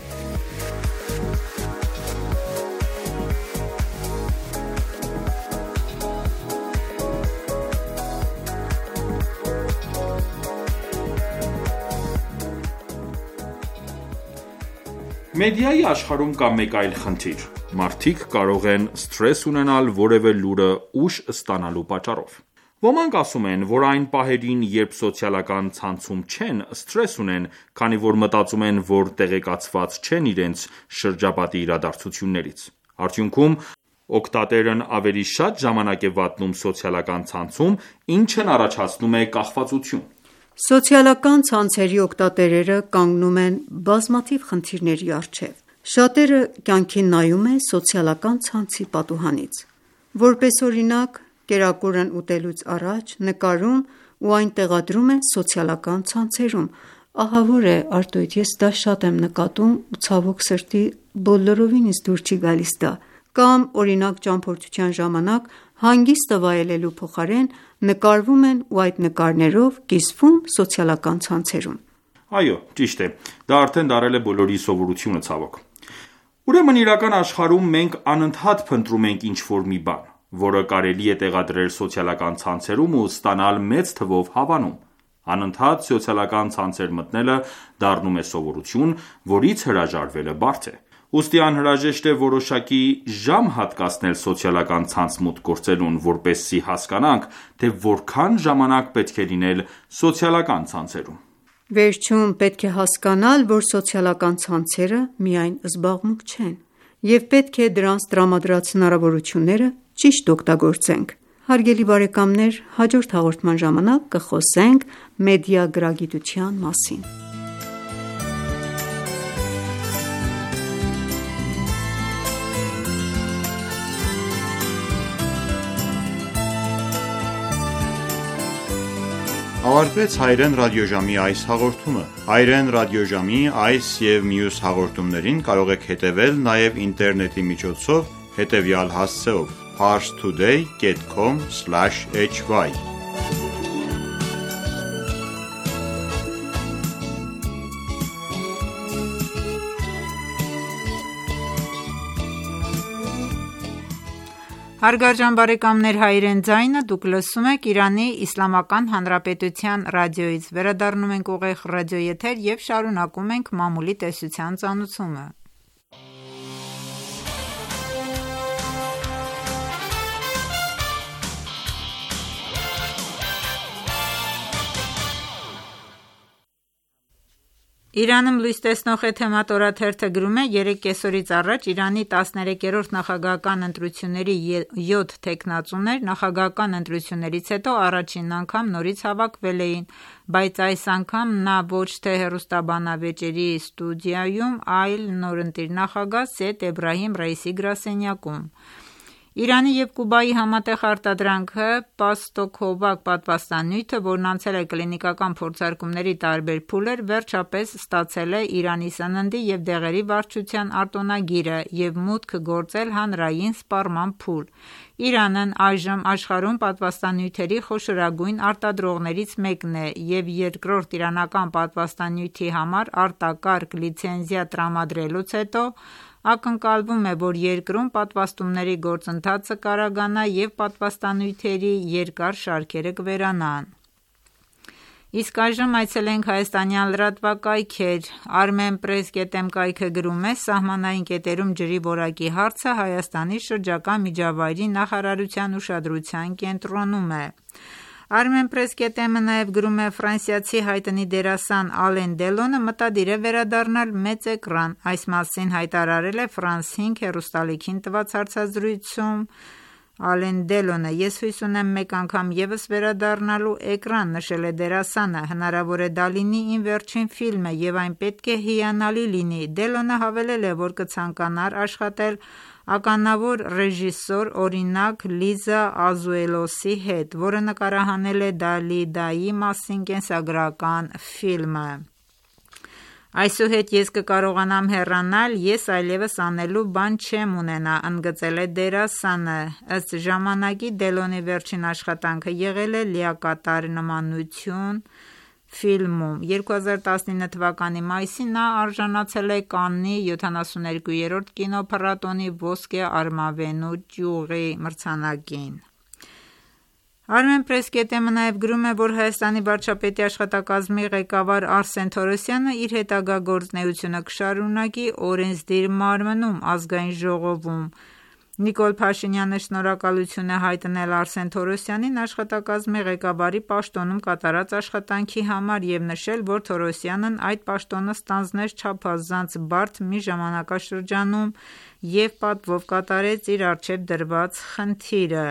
Մեդիայի աշխարհում կա մեկ այլ խնդիր։ Մարդիկ կարող են սթրես ունենալ որևէ լուրը ուշ ստանալու պատճառով։ Ոմանք ասում են, որ այն պահերին, երբ սոցիալական ցանցում չեն, սթրես ունեն, քանի որ մտածում են, որ տեղեկացված չեն իրենց շրջապատի իրադարձություններից։ Արդյունքում, օգտատերն ավելի շատ ժամանակ է վատնում սոցիալական ցանցում, ինչն առաջացնում է կախվածություն։ Սոցիալական ցանցերի օգտատերերը կանգնում են բազմաթիվ խնդիրների առջև։ Շատերը կյանքին նայում են սոցիալական ցանցի պատուհանից։ Որպես օրինակ, կերակուրն ուտելուց առաջ նկարում ու այն տեղադրում են սոցիալական ցանցերում։ Ահավոր է, Արտոյդ, ես դա շատ եմ նկատում ու ցավոք սրտի բոլորովին ինձ դուր չի գալիս դա։ Կամ օրինակ ճամփորդության ժամանակ հանգիստը վայելելու փոխարեն նկարվում են ու այդ նկարներով կիսվում սոցիալական ցանցերում։ Այո, ճիշտ է։ Դա արդեն դարել է բոլորի սովորությունը, ցավոք։ Ուրեմն իրական աշխարհում մենք անընդհատ փնտրում ենք ինչ-որ մի բան, որը կարելի է տեղադրել սոցիալական ցանցերում ու ստանալ մեծ թվով հավանում։ Անընդհատ սոցիալական ցանցեր մտնելը դառնում է սովորություն, որից հրաժարվելը բարդ է։ Ուստի անհրաժեշտ է որոշակի ժամ հատկացնել սոցիալական ցանց մուտք գործելուն, որպեսզի հասկանանք, թե որքան ժամանակ պետք է լինել սոցիալական ցանցերում։ Վերջում պետք է հասկանալ, որ սոցիալական ցանցերը միայն զբաղմունք չեն, և պետք է դրանց տրամադրած հնարավորությունները ճիշտ օգտագործենք։ Հարգելի բարեկամներ, հաջորդ հաղորդման ժամանակ կխոսենք մեդիա գրագիտության մասին։ Ավարտվեց Հայրեն ռադիոժամի այս հաղորդումը։ Հայրեն ռադիոժամի այս և մյուս հաղորդումներին կարող եք հետևել նաև ինտերնետի միջոցով հետևյալ հասցեով՝ parse today dot com slash h y Հարգարժան բարեկամներ, Հայրեն ձայնը դուք լսում եք Իրանի Իսլամական Հանրապետության ռադիոյից։ Վերադառնում ենք ուղիղ ռադիոեթեր և շարունակում ենք մամուլի տեսության ծանուցումը։ Իրանում լույս տեսնող Էթեմատ օրաթերթը գրում է. երեք կեսօրից առաջ Իրանի տասներեքերորդ նախագահական ընտրությունների յոթ թեկնածուներ նախագահական ընտրություններից հետո առաջին անգամ նորից հավաքվել էին, բայց այս անգամ նա ոչ թե հեռուստաբանավեճերի ստուդիայում, այլ նորընտիր նախագահ Սեյեդ Էբրահիմ Ռայիսի գրասենյակում։ Իրանի և Կուբայի համատեղ արտադրանքը Պաստոքովակ պատվաստանյութը, որն անցել է կլինիկական փորձարկումների տարբեր փուլեր, վերջապես ստացել է Իրանի սննդի և դեղերի վարչության արտոնագիրը և մուտք գործել հանրային սպառման փուլ։ Իրանն այժմ աշխարհում պատվաստանյութերի խոշորագույն արտադրողներից մեկն է և երկրորդ իրանական պատվաստանյութի համար արտակարգ լիցենզիա տրամադրելուց հետո ակնկալվում է, որ երկրում պատվաստումների գործընթացը կարագանա և պատվաստանյութերի երկար շարքերը կվերանան։ Իսկ այժմ այցելենք հայաստանյան լրատվակայքեր։ Armenpress dot am կայքը գրում է. սահմանային կետերում ջրի որակի հարցը Հայաստանի շրջակա միջավայրի նախարարության ուշադրության կենտրոնում է։ Armenpress dot am-ը նաև գրում է. ֆրանսիացի հայտնի դերասան Ալեն Դելոնը մտադիր է վերադառնալ մեծ էկրան։ Այս մասին հայտարարել է France հինգ հեռուստալիքին տված հարցազրույցում Ալեն Դելոնը։ Ես հույս ունեմ մեկ անգամ ևս վերադառնալու էկրան, նշել է դերասանը։ Հնարավոր է դա լինի իմ վերջին ֆիլմը և այն պետք է հիանալի լինի։ Դելոնը հավելել է, որ կցանկանար աշխատել ականավոր ռեժիսոր, օրինակ Լիզա Ազուելոսի հետ, որը նկարահանել է Դալիդայի մասին կենսագրական ֆիլմը։ Այսուհետ ես կկարողանամ հեռանալ, ես այլևս անելու բան չեմ ունենա, ընդգծել է դերասանը։ Ըստ ժամանակի Դելոնի վերջին աշխատանքը եղել է Լիակատար նմանություն ֆիլմում։ երկու հազար տասնինը թվականի մայիսին նա արժանացել է Կաննի յոթանասուներկուերորդ կինոփառատոնի ոսկե արմավենու ճյուղի մրցանակին։ Armenpress dot am-ը նաև գրում է, որ Հայաստանի վարչապետի աշխատակազմի ղեկավար Արսեն Թորոսյանը իր հետագա գործունեությունը կշարունակի օրենսդիր մարմնում Ազգային ժողովում։ Նիկոլ Փաշինյանը շնորհակալություն է հայտնել Արսեն Թորոսյանին աշխատակազմի ղեկավարի պաշտոնում կատարած աշխատանքի համար և նշել, որ Թորոսյանն այդ պաշտոնը ստանձնեց չափազանց բարդ մի ժամանակաշրջանում և պատվով կատարեց իր առջև դրված խնդիրը։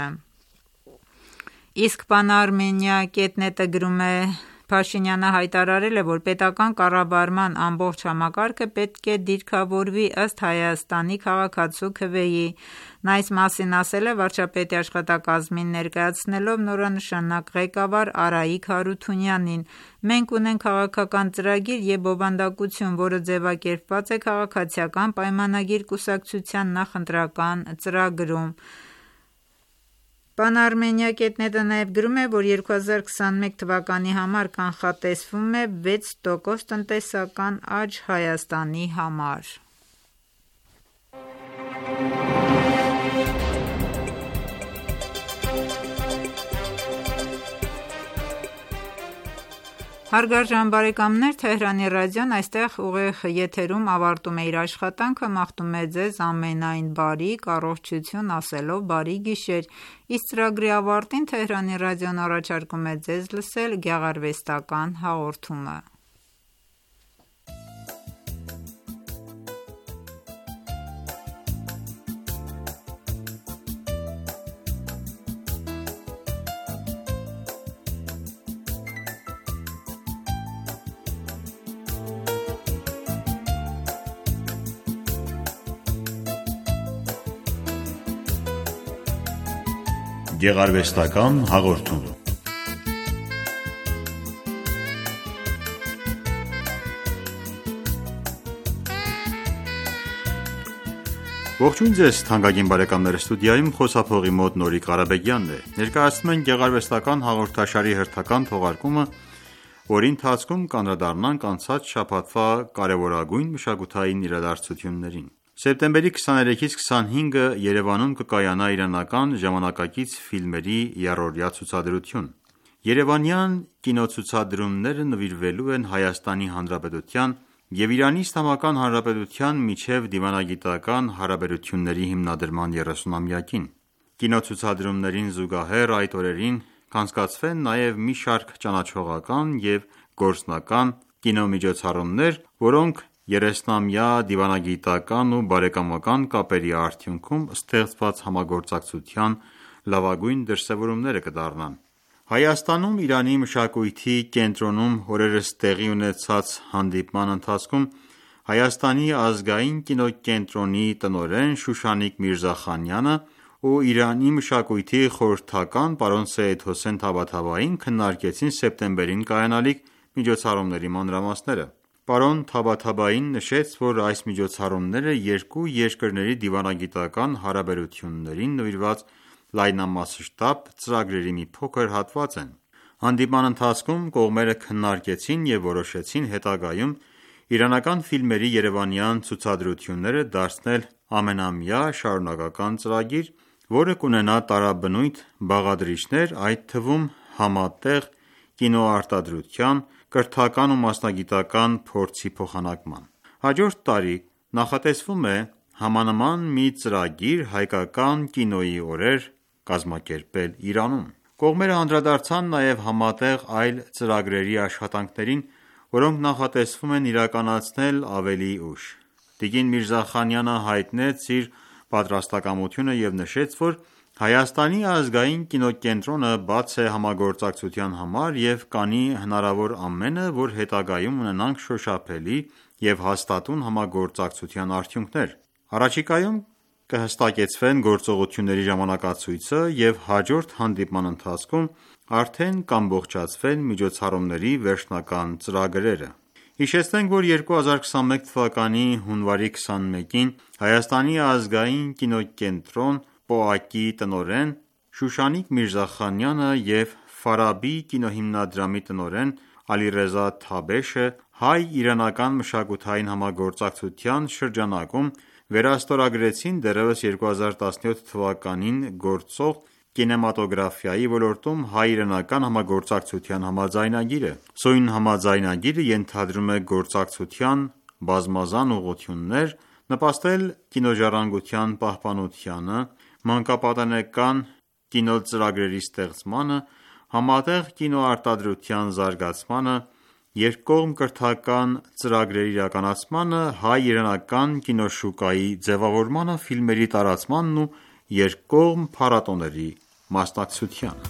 Իսկ Pan-Armenia dot net-ը գրում է. Փաշինյանը հայտարարել է, որ պետական կառավարման ամբողջ համակարգը պետք է դիրքավորվի ըստ Հայաստանի քաղաքացու քվեի։ Նա այս մասին ասել է վարչապետի աշխատակազմին ներկայացնելով նորանշանակ ղեկավար Արայիկ Հարութունյանին։ Մենք ունենք քաղաքական ծրագիր և բովանդակություն, որը ձևակերպված է քաղաքացիական պայմանագիր կուսակցության նախընտրական ծրագրում։ Pan-Armenia dot net-ը նաև գրում է, որ երկու հազար քսանմեկ թվականի համար կանխատեսվում է վեց տոկոս տնտեսական աճ Հայաստանի համար։ Հարգարժան բարեկամներ, Թեհրանի ռադիոն այստեղ ուղիղ եթերում ավարտում է իր աշխատանքը, մաղթում է ձեզ ամենայն բարիք, առողջություն ասելով բարի գիշեր։ Իսկ ծրագրի ավարտին Թեհրանի ռադիոն առաջարկում է ձեզ լսել գեղարվեստական հաղորդումը։ Գեղարվեստական հաղորդում։ Ողջույն ձեզ թանկագին բարեկամներ, ստուդիայում խոսափողի մոտ Նորիկ Ղարաբեգյանն է։ Ներկայացնում ենք գեղարվեստական հաղորդաշարի հերթական թողարկումը, որի ընթացքում կանդրադառնանք անցած շաբաթվա կարևորագույն մշակութային իրադարձություններին։ Սեպտեմբերի քսաներեքից քսանհինգը Երևանում կկայանա իրանական ժամանակակից ֆիլմերի եռօրյա ցուցադրություն։ Երևանյան կինոցուցադրումները նվիրվելու են Հայաստանի Հանրապետության և Իրանի Իսլամական Հանրապետության միջև դիվանագիտական հարաբերությունների հիմնադրման երեսունամյակին։ Կինոցուցադրումներին զուգահեռ այդ օրերին կանցկացվեն նաև մի շարք ճանաչողական և գործնական կինոմիջոցառումներ, որոնք երեսնամյա դիվանագիտական ու բարեկամական կապերի արդյունքում ստեղծված համագործակցության լավագույն դրսևորումները կդառնան: Հայաստանում Իրանի մշակույթի կենտրոնում օրերս տեղի ունեցած հանդիպման ընթացքում Հայաստանի ազգային կինոկենտրոնի տնօրեն Շուշանիկ Միրզախանյանը ու Իրանի մշակույթի խորհրդական պարոն Սեյեդ Հոսեյն Թաբաթաբային քննարկեցին սեպտեմբերին կայանալիք միջոցառումների մանրամասները: Պարոն Թաբաթաբային նշեց, որ այս միջոցառումները երկու երկրների դիվանագիտական հարաբերություններին նվիրված լայնամասշտաբ ծրագրերի մի փոքր հատված են: Հանդիպման ընթացքում կողմերը քննարկեցին և որոշեցին հետագայում իրանական ֆիլմերի երևանյան ցուցադրությունները դարձնել ամենամյա շարունակական ծրագիր, որը կունենա տարաբնույթ բաղադրիչներ, այդ թվում համատեղ կինոարտադրության, կրթական ու մասնագիտական փորձի փոխանակման: Հաջորդ տարի նախատեսվում է համանման մի ծրագիր հայկական կինոյի օրեր կազմակերպել Իրանում: Կողմերը անդրադարձան նաև համատեղ այլ ծրագրերի աշխատանքներին, որոնք նախատեսվում են իրականացնել ավելի ուշ: Տիկին Միրզախանյանը հայտնեց իր պատրաստակամությունը և նշեց, որ Հայաստանի ազգային կինոկենտրոնը բաց է համագործակցության համար և կանի հնարավոր ամենը, որ հետագայում ունենանք շոշափելի և հաստատուն համագործակցության արդյունքներ: Առաջիկայում կհստակեցվեն գործողությունների ժամանակացույցը և հաջորդ հանդիպման ընթացքում արդեն կամբողջացվեն միջոցառումների վերջնական ծրագրերը: Հիշեցնենք, որ երկու հազար քսանմեկ թվականի հունվարի քսանմեկին Հայաստանի ազգային կինոկենտրոն ՊՕԱԿ-ի տնօրեն Շուշանիկ Միրզախանյանը և Ֆարաբի կինոհիմնադրամի տնօրեն Ալիռեզա Թաբեշը հայ-իրանական մշակութային համագործակցության շրջանակում վերաստորագրեցին դեռևս երկու հազար տասնյոթ թվականին գործող կինեմատոգրաֆիայի ոլորտում հայ-իրանական համագործակցության համաձայնագիրը: Սույն համաձայնագիրը ենթադրում է գործակցության բազմազան ուղղություններ, նպաստել կինոժառանգության պահպանությանը, մանկապատանեկան կինոծրագրերի ստեղծմանը, համատեղ կինոարտադրության զարգացմանը, երկկողմ կրթական ծրագրերի իրականացմանը, հայ-իրանական կինոշուկայի ձևավորմանը, ֆիլմերի տարածմանն ու երկկողմ փառատոների մասնակցությանը: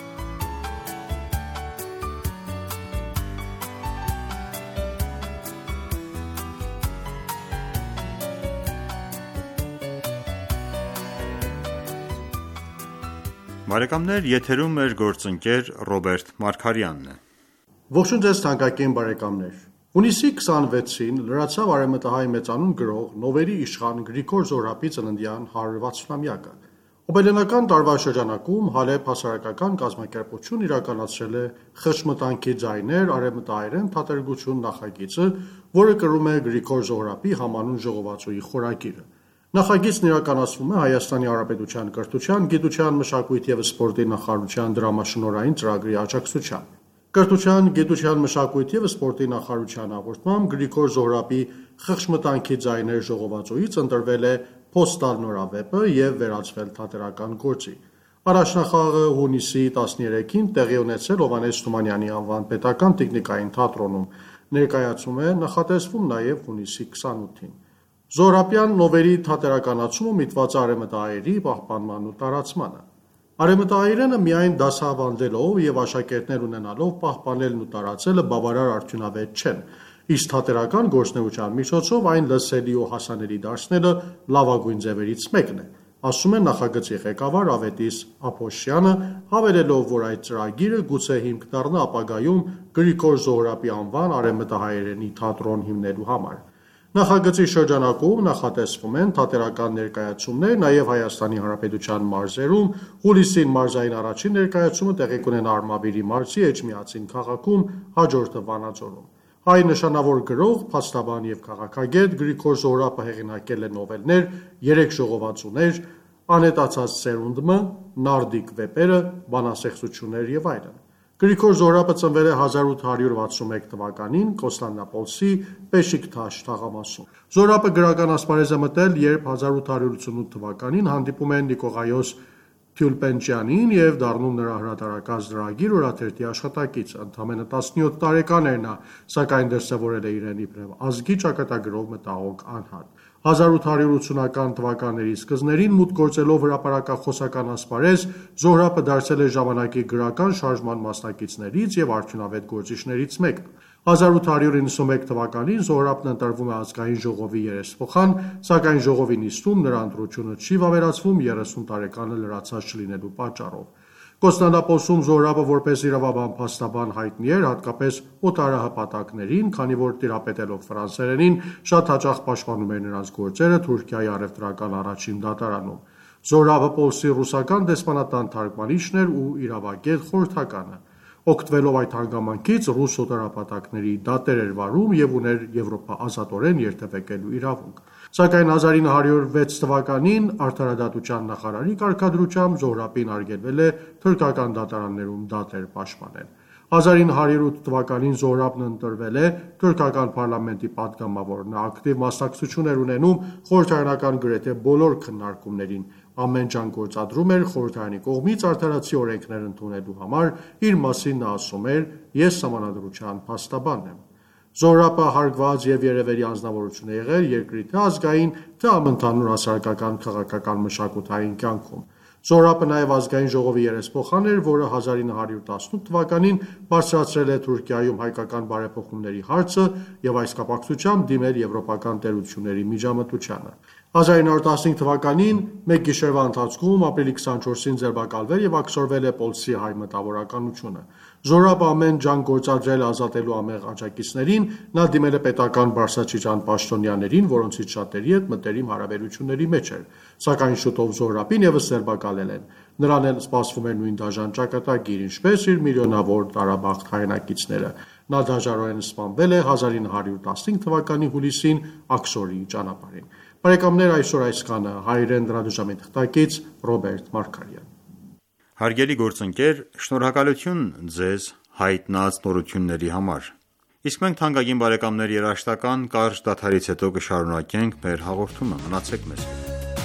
Հունիսի քսանվեցին լրացավ արևմտահայ մեծանուն գրող նովերի իշխան Գրիգոր Զոհրաբի ծննդյան հարյուրվաթսունամյակը: Հոբելյանական տարվա շրջանակում Հալեբ հասարակական կազմակերպություն իրականացրել է «Խշմտանքի ձայներ. արևմտահայերեն թատերգություն» նախագիծը, որը կրում է Գրիգոր Զոհրաբի համանուն ժողովածուի խորագիրը: Նախագիծն իրականացվում է Հայաստանի Հանրապետության կրթության, գիտության, մշակույթի և սպորտի նախարարության դրամաշնորհային ծրագրի աջակցությամբ: Կրթության, գիտության, մշակույթի և սպորտի նախարարության հաղորդմամբ Գրիգոր Զոհրաբի «Խշմտանքի ձայներ» ժողովածուից ընտրվել է «Փոստալ» նորավեպը և վերածվել թատերական գործի: Առաջնախաղը հունիսի տասներեքին տեղի է ունեցել Հովհաննես Թումանյանի անվան պետական տիկնիկային թատրոնում, ներկայացում է նախատեսվում նաև հունիսի քսանութին: Զոհրաբյան նովերի թատերականացումը միտված է արևմտահայերի պահպանման ու տարածմանը: Արևմտահայերենը միայն դասավանդելով և աշակերտներ ունենալով պահպանելն ու տարածելը բավարար արդյունավետ չեն, իսկ թատերական գործունեության միջոցով այն լսելի ու հասանելի դարձնելը լավագույն ձևերից մեկն է, ասում է նախագծի ղեկավար Ավետիս Ափոշյանը, հավելելով, որ այդ ծրագիրը գուցե հիմք դառնա ապագայում Գրիգոր Զոհրաբի անվան արևմտահայերենի թատրոն հիմնելու համար: Նախագծի շրջանակում նախատեսվում են թատերական ներկայացումներ նաև Հայաստանի Հանրապետության մարզերում: Հուլիսին մարզային առաջին ներկայացումը տեղի կունենա Արմավիրի մարզի Էջմիածին քաղաքում, հաջորդը Վանաձորում: Հայ նշանավոր գրող, փաստաբան և քաղաքագետ Գրիգոր Զոհրաբը հեղինակել է նովելներ, երեք ժողովածուներ «Անհետացած սերունդը», «Նարդիկ վեպերը», «Բանաստեղծություններ» և այլն: Գրիգոր Զոհրաբը ծնվել է հազար ութ հարյուր վաթսունմեկ թվականին Կոստանդնուպոլսի Բեշիկթաշ թաղամասում: Զոհրաբը գրական ասպարեզ է մտել, երբ հազար ութ հարյուր ութսունութ թվականին հանդիպում է Նիկողայոս Թյուլպենչյանին և դառնում նրա հրատարակած դրագիր օրաթերթի աշխատակից։ Ընդամենը տասնյոթ տարեկան էր նա, սակայն դրսևորել է իրեն իբրև ազգի ճակատագրով մտահոգ անհատ։ հազար ութ հարյուր ութսունական թվականների սկզբներին մուտք գործելով հրապարակախոսական ասպարեզ, Զոհրաբը դարձել է ժամանակի գրական շարժման մասնակիցներից և արդյունավետ գործիչներից մեկը։ հազար ութ հարյուր իննսունմեկ թվականին Զոհրաբն ընտրվում է ազգային ժողովի երեսփոխան, սակայն ժողովի նիստում նրա ընտրությունը չի վավերացվում երեսուն տարեկանը լրացած չլինելու պատճառով։ Կոստանդնուպոլսում Զոհրաբը որպես իրավաբան փաստաբան հայտնի էր հատկապես օտարահպատակներին, քանի որ տիրապետելով ֆրանսերենին շատ հաճախ պաշտպանում էր նրանց գործերը Թուրքիայի առևտրական առաջին դատարանում։ Զոհրաբը Պոլսի ռուսական դեսպանատան թարգմանիչն էր ու իրավագետ խորհրդականը։ Օգտվելով այդ հանգամանքից ռուս օտարապատակների դատեր էր վարում և ուներ Եվրոպա ազատորեն երթևեկելու իրավունք։ Սակայն հազար ինը հարյուր վեց թվականին արդարադատության նախարարի կարգադրությամբ Զոհրաբին արգելվել է թուրքական դատարաններում դատեր պաշտպանել։ հազար ինը հարյուր ութ թվականին Զոհրաբն ընտրվել է թուրքական պարլամենտի պատգամավոր։ Նա ակտիվ մասնակցություն էր ունենում խորհրդարանական գրեթե բոլոր քննարկումներին։ Ամեն ջանք գործադրում էր խորհրդարանի կողմից արդարացի օրենքներ ընդունելու համար, իր մասին նա ասում էր. «Ես սահմանադրության փաստաբանն եմ»։ Զոհրաբը հարգված և երևելի անձնավորություն է եղել երկրի թե ազգային, թե համընդհանուր հասարակական քաղաքական մշակութային կյանքում։ Զոհրաբը նաև ազգային ժողովի երեսփոխան էր, որը հազար ինը հարյուր տասնութ թվականին բարձրացրել է Թուրքիայում հայկական բարեփոխումների հարցը և այս կապակցությամբ դիմել եվրոպական տերությունների միջամտությանը։ հազար ինը հարյուր տասնհինգ թվականին մեկ գիշերվա ընթացքում ապրիլի քսանչորսին ձերբակալվել և աքսորվել է Պոլսի հայ մտավորականությունը։ Զոհրաբը ամեն ջանք գործադրել ազատելու անմեղ աջակիցներին, նա դիմել է պետական բարձրաստիճան պաշտոնյաներին, որոնցից շատերի հետ մտերիմ հարաբերությունների մեջ էր, սակայն շուտով Զոհրաբին ևս ձերբակալել են։ Նրան էլ սպասվում էր նույն դաժան ճակատագիր, ինչպես իր միլիոնավոր տարաբախտ հայրենակիցները։ Նա դաժանորեն սպանվել է հազար ինը հարյուր տասնհինգ թվականի հուլիսին Աքսորի ճանապարհին։ Բարեկամներ, այսօր այսքանը, Հայերեն լրատվամիջոցի թղթակից Ռոբերտ Մարգարյան։ Հարգելի գործընկեր, շնորհակալություն ձեզ հայտնած նորությունների համար։ Իսկ մենք թանկագին բարեկամներ երաժշտական կարճ դադարից հետո կշարունակենք մեր հաղորդումը։ Մնացեք մեզ հետ։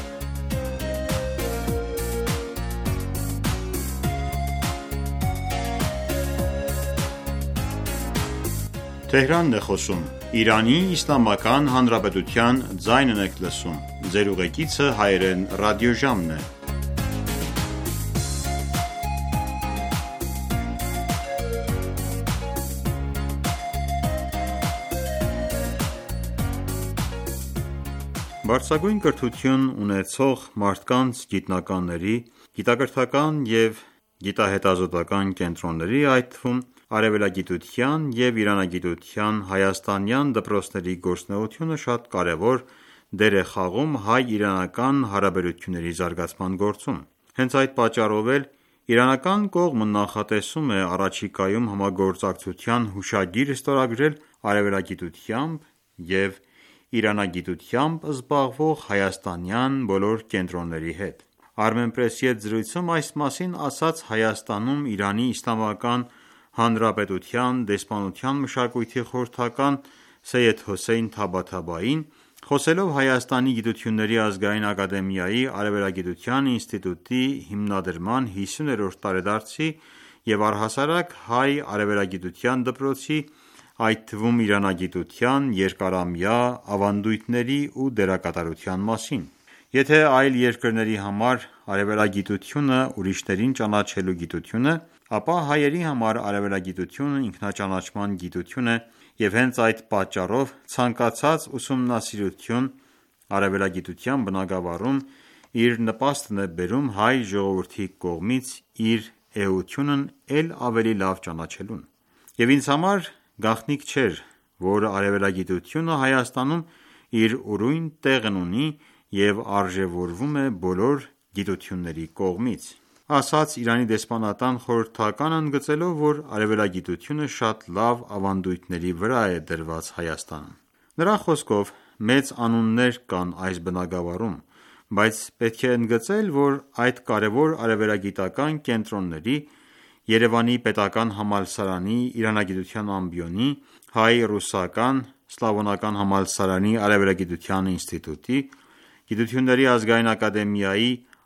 Բարձրագույն կրթություն ունեցող մարդկանց գիտնականների, գիտակրթական և գիտահետազոտական կենտրոնների, այդ թվում արևելագիտության և իրանագիտության հայաստանյան դպրոցների գործունեությունը շատ կարևոր դեր է խաղում հայ-իրանական հարաբերությունների զարգացման գործում։ Հենց այդ պատճառով էլ իրանական կողմը նախատեսում է առաջիկայում համագործակցության հուշագիր ստորագրել արևելագիտությամբ և իրանագիտությամբ զբաղվող հայաստանյան բոլոր կենտրոնների հետ։ Armenpress-ի հետ զրույցում այս մասին ասաց Հայաստանում Իրանի Իսլամական Հանրապետության դեսպանության մշակույթի խորհրդական Սեյեդ Հոսեյն Թաբաթաբային, խոսելով Հայաստանի գիտությունների ազգային ակադեմիայի արևելագիտության ինստիտուտի հիմնադրման հիսուներորդ տարեդարձի և առհասարակ հայ արևելագիտության դպրոցի, այդ թվում իրանագիտության երկարամյա ավանդույթների ու դերակատարության մասին։ Եթե այլ երկրների համար արևելագիտությունը ուրիշներին ճանաչելու գիտություն է, ապա հայերի համար արևելագիտությունը ինքնաճանաչման գիտություն է և հենց այդ պատճառով ցանկացած ուսումնասիրություն արևելագիտության բնագավառում իր նպաստն է բերում հայ ժողովրդի կողմից իր էությունն էլ ավելի լավ ճանաչելուն։ Եվ ինձ համար գաղտնիք չէր, որ արևելագիտությունը Հայաստանում իր ուրույն տեղն ունի և արժևորվում է բոլոր գիտությունների կողմից, ասաց Իրանի դեսպանատան խորհրդականն ընդգծելով, որ արևելագիտությունը շատ լավ ավանդույթների վրա է դրված Հայաստանում։ Նրա խոսքով մեծ անուններ կան այս բնագավառում, բայց պետք է ընդգծել, որ այդ կարևոր արևելագիտական կենտրոնների Երևանի պետական համալսարանի իրանագիտության ամբիոնի, հայ-ռուսական սլավոնական համալսարանի արևելագիտության ինստիտուտի, գիտությունների ազգային ակադեմիայի,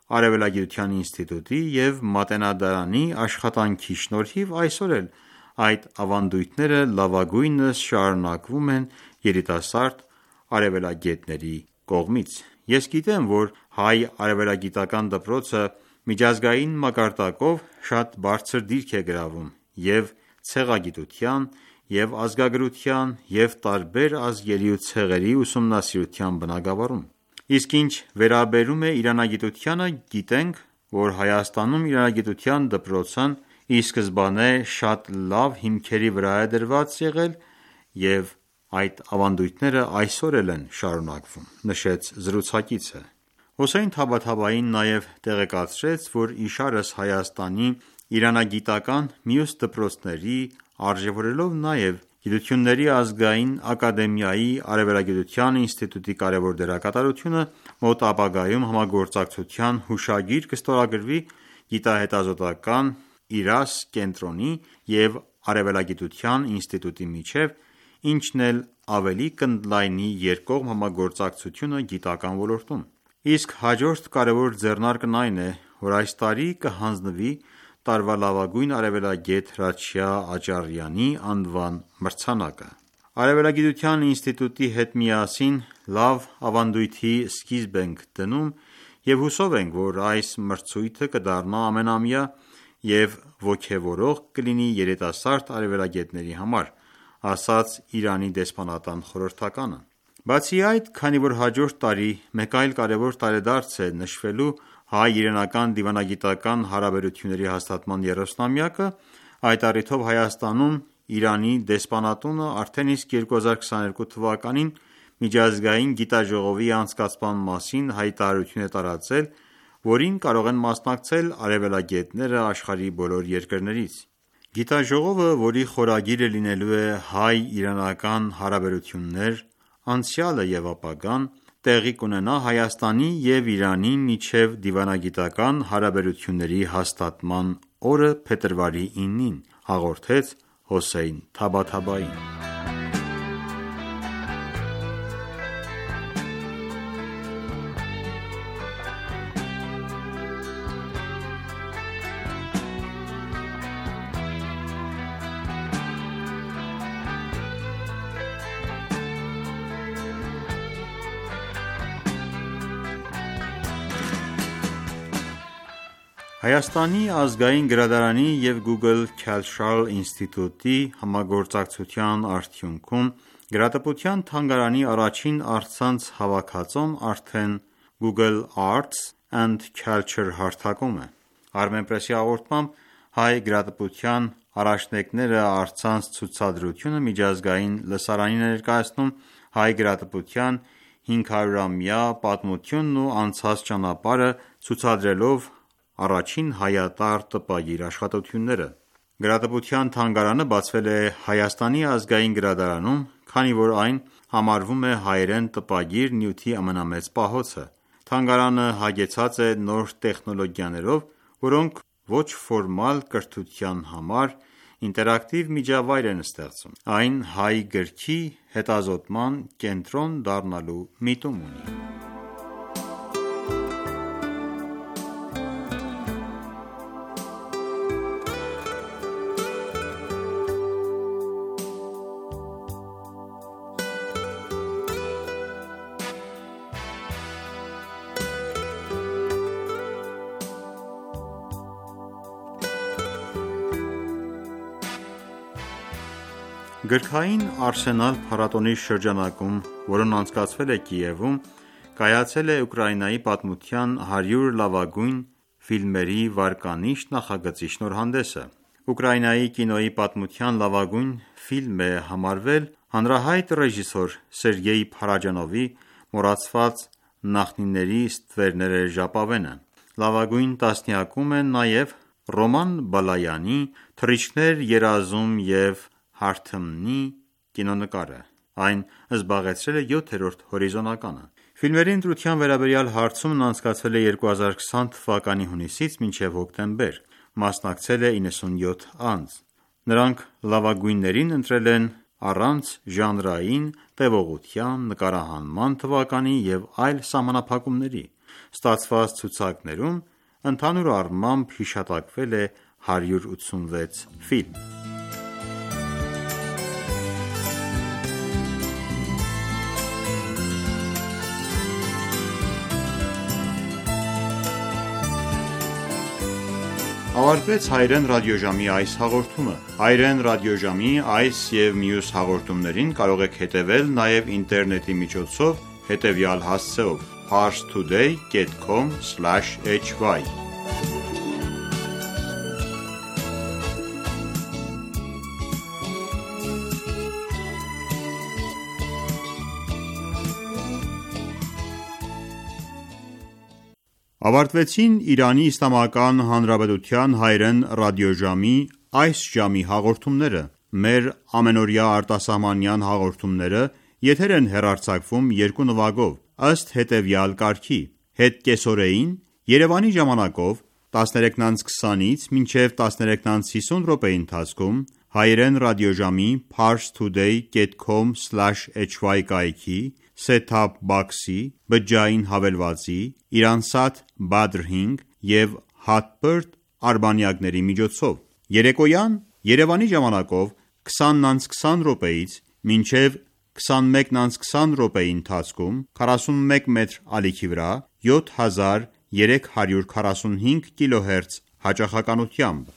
Արևելագիտության ինստիտուտի և Մատենադարանի աշխատանքի շնորհիվ այսօր էլ այդ ավանդույթները լավագույնս շարունակվում են երիտասարդ արևելագետների կողմից։ Ես գիտեմ, որ Հայ արևելագիտական դպրոցը միջազգային մակարդակով շատ բարձր դիրք է գրավում և ցեղագիտության և ազգագրության և տարբեր ազգերի ու ցեղերի ուսումնասիրության բնագավառում։ Իսկ ինչ վերաբերում է իրանագիտությանը, գիտենք, որ Հայաստանում իրանագիտության դպրոցն ի սկզբանե շատ լավ հիմքերի վրա է դրված եղել և այդ ավանդույթները այսօր էլ են շարունակվում, նշեց զրուցակիցը։ Հոսեյն Թաբաթաբային նաև տեղեկացրեց, որ իշարս Հայաստանի իրանագիտական մյուս դպրոցների, արժևորելով նաև Գիտությունների ազգային ակադեմիայի Արևելագիտության ինստիտուտի կարևոր դերակատարությունը, մոտ ապագայում համագործակցության հուշագիր կստորագրվի գիտահետազոտական «Իրաս» կենտրոնի և Արևելագիտության ինստիտուտի միջև, ինչն էլ ավելի կընդլայնի երկկողմ համագործակցությունը գիտական ոլորտում։ Իսկ հաջորդ կարևոր ձեռնարկն այն է, որ այս տարի կհանձնվի տարվա լավագույն արևելագետ Հրաչյա Աճառյանի անվան մրցանակը։ Արևելագիտության ինստիտուտի հետ միասին լավ ավանդույթի սկիզբ ենք դնում և հուսով ենք, որ այս մրցույթը կդառնա ամենամյա և ոգևորող կլինի երիտասարդ արևելագետների համար, ասաց Իրանի դեսպանատան խորհրդականը։ Բացի այդ, քանի որ հաջորդ տարի մեկ այլ կարևոր տարեդարձ է նշվելու հայ-իրանական դիվանագիտական հարաբերությունների հաստատման եռոցնամյակը, այդ առիթով Հայաստանում Իրանի դեսպանատունը արդեն իսկ երկու հազար քսաներկու թվականին միջազգային գիտաժողովի անցկացման մասին հայտարարություն է տարածել, որին կարող են մասնակցել արևելագետները աշխարհի բոլոր երկրներից։ Գիտաժողովը, որի խորագիրը լինելու է հայ-իրանական հարաբերություններ, անցյալը և ապագան, տեղի կունենա Հայաստանի և Իրանի միջև դիվանագիտական հարաբերությունների հաստատման օրը փետրվարի ինին, հաղորդեց Հոսեյն Թաբաթաբային։ Հայաստանի ազգային գրադարանի և Google Cultural ինստիտուտի համագործակցության արդյունքում գրատպության թանգարանի առաջին առցանց հավաքածուն արդեն Google Arts and Culture հարթակում է։ Armenpress-ի հաղորդմամբ հայ գրատպության առաջնեկները առցանց ցուցադրությունը միջազգային լսարանին է ներկայացնում հայ գրատպության հինգ հարյուրամյա պատմությունն ու անցած ճանապարհը ցուցադրելով առաջին հայատառ տպագիր աշխատությունները։ Գրատպության թանգարանը բացվել է Հայաստանի ազգային գրադարանում, քանի որ այն համարվում է հայերեն տպագիր նյութի ամենամեծ պահոցը։ Թանգարանը հագեցած է նոր տեխնոլոգիաներով, որոնք ոչ ֆորմալ կրթության համար ինտերակտիվ միջավայր են ստեղծում։ Այն հայ գրքի հետազոտման կենտրոն դառնալու միտում ունի։ Գրքային Արսենալ փառատոնի շրջանակում, որն անցկացվել է Կիևում, կայացել է Ուկրաինայի պատմության հարյուր լավագույն ֆիլմերի վարկանիշ նախագծի շնորհանդեսը։ Ուկրաինայի կինոյի պատմության լավագույն ֆիլմ է համարվել հանրահայտ ռեժիսոր Սերգեյ Փարաջանովի «Մոռացված նախնիների ստվերները ժապավենը»։ Լավագույն տասնյակում է նաև Ռոման Բալայանի «Թռիչքներ երազում և հարթմնի» կինոնկարը։ Այն զբաղեցրել է յոթերորդ հորիզոնականը։ Ֆիլմերի ընտրության վերաբերյալ հարցումն անցկացվել է երկու հազար քսան թվականի հունիսից մինչև հոկտեմբեր։ Մասնակցել է իննսունյոթ անձ։ Նրանք լավագույններին ընտրել են առանց ժանրային, տևողության, նկարահանման թվականի և այլ սահմանափակումների։ Ստացված ցուցակներում ընդհանուր առմամբ հիշատակվել է հարյուր ութսունվեց ֆիլմ։ Ավարտվեց հայերեն ռադիոժամի այս հաղորդումը։ Հայերեն ռադիոժամի այս և մյուս հաղորդումներին կարող եք հետևել նաև ինտերնետի միջոցով հետևյալ հասցեով՝ parstoday dot com slash h y Ավարտվեցին Իրանի Իսլամական Հանրապետության հայերեն ռադիոժամի այս ժամի հաղորդումները։ Մեր ամենօրյա արտասահմանյան հաղորդումները եթեր են հեռարձակվում երկու նվագով, ըստ հետևյալ կարգի. հետկեսօրեին Երևանի ժամանակով տասներեքից քսանից մինչև տասներեքից հիսուն րոպեի ընթացքում հայերեն ռադիոժամի parstoday dot com slash h y կայքի set-top box-ի, բջջային հավելվածի, Iransat Badr հինգ և Hotbird արբանյակների միջոցով։ Երեկոյան Երևանի ժամանակով քսանից քսան րոպեից մինչև քսանմեկից քսան րոպեի ընթացքում քառասունմեկ մետր ալիքի վրա յոթ հազար երեք հարյուր քառասունհինգ կիլոհերց հաճախականությամբ։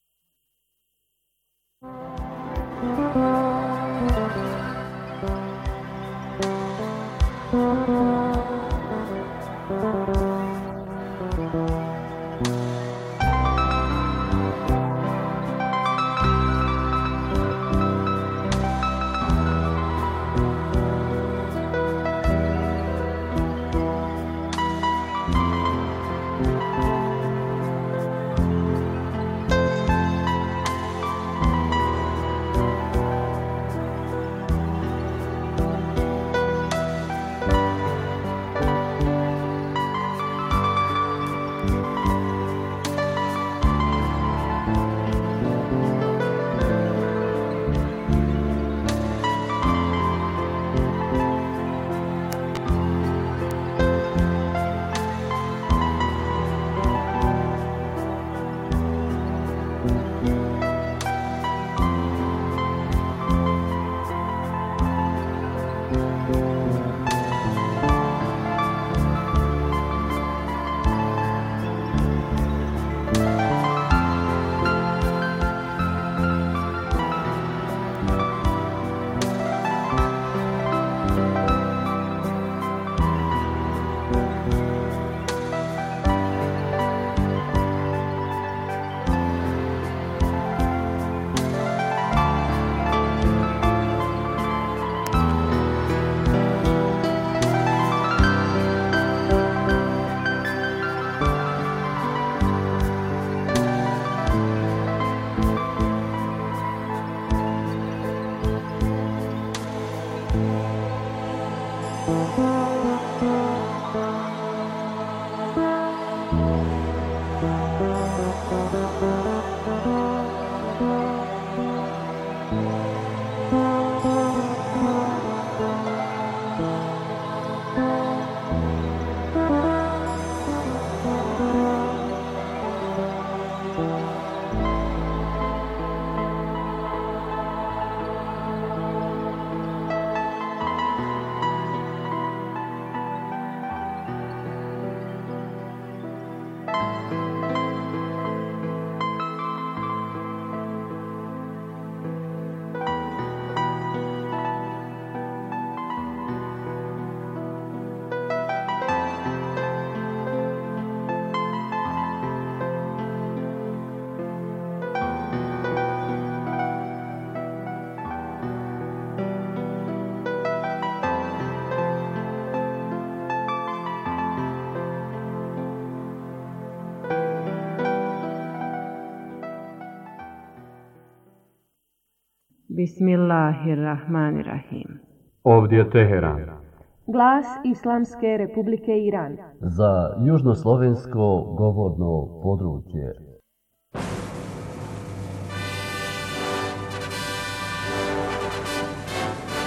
Bismillahirrahmanirrahim. Ovdje Teheran. Glas Islamske Republike Iran. Za južnoslovensko govorno područje.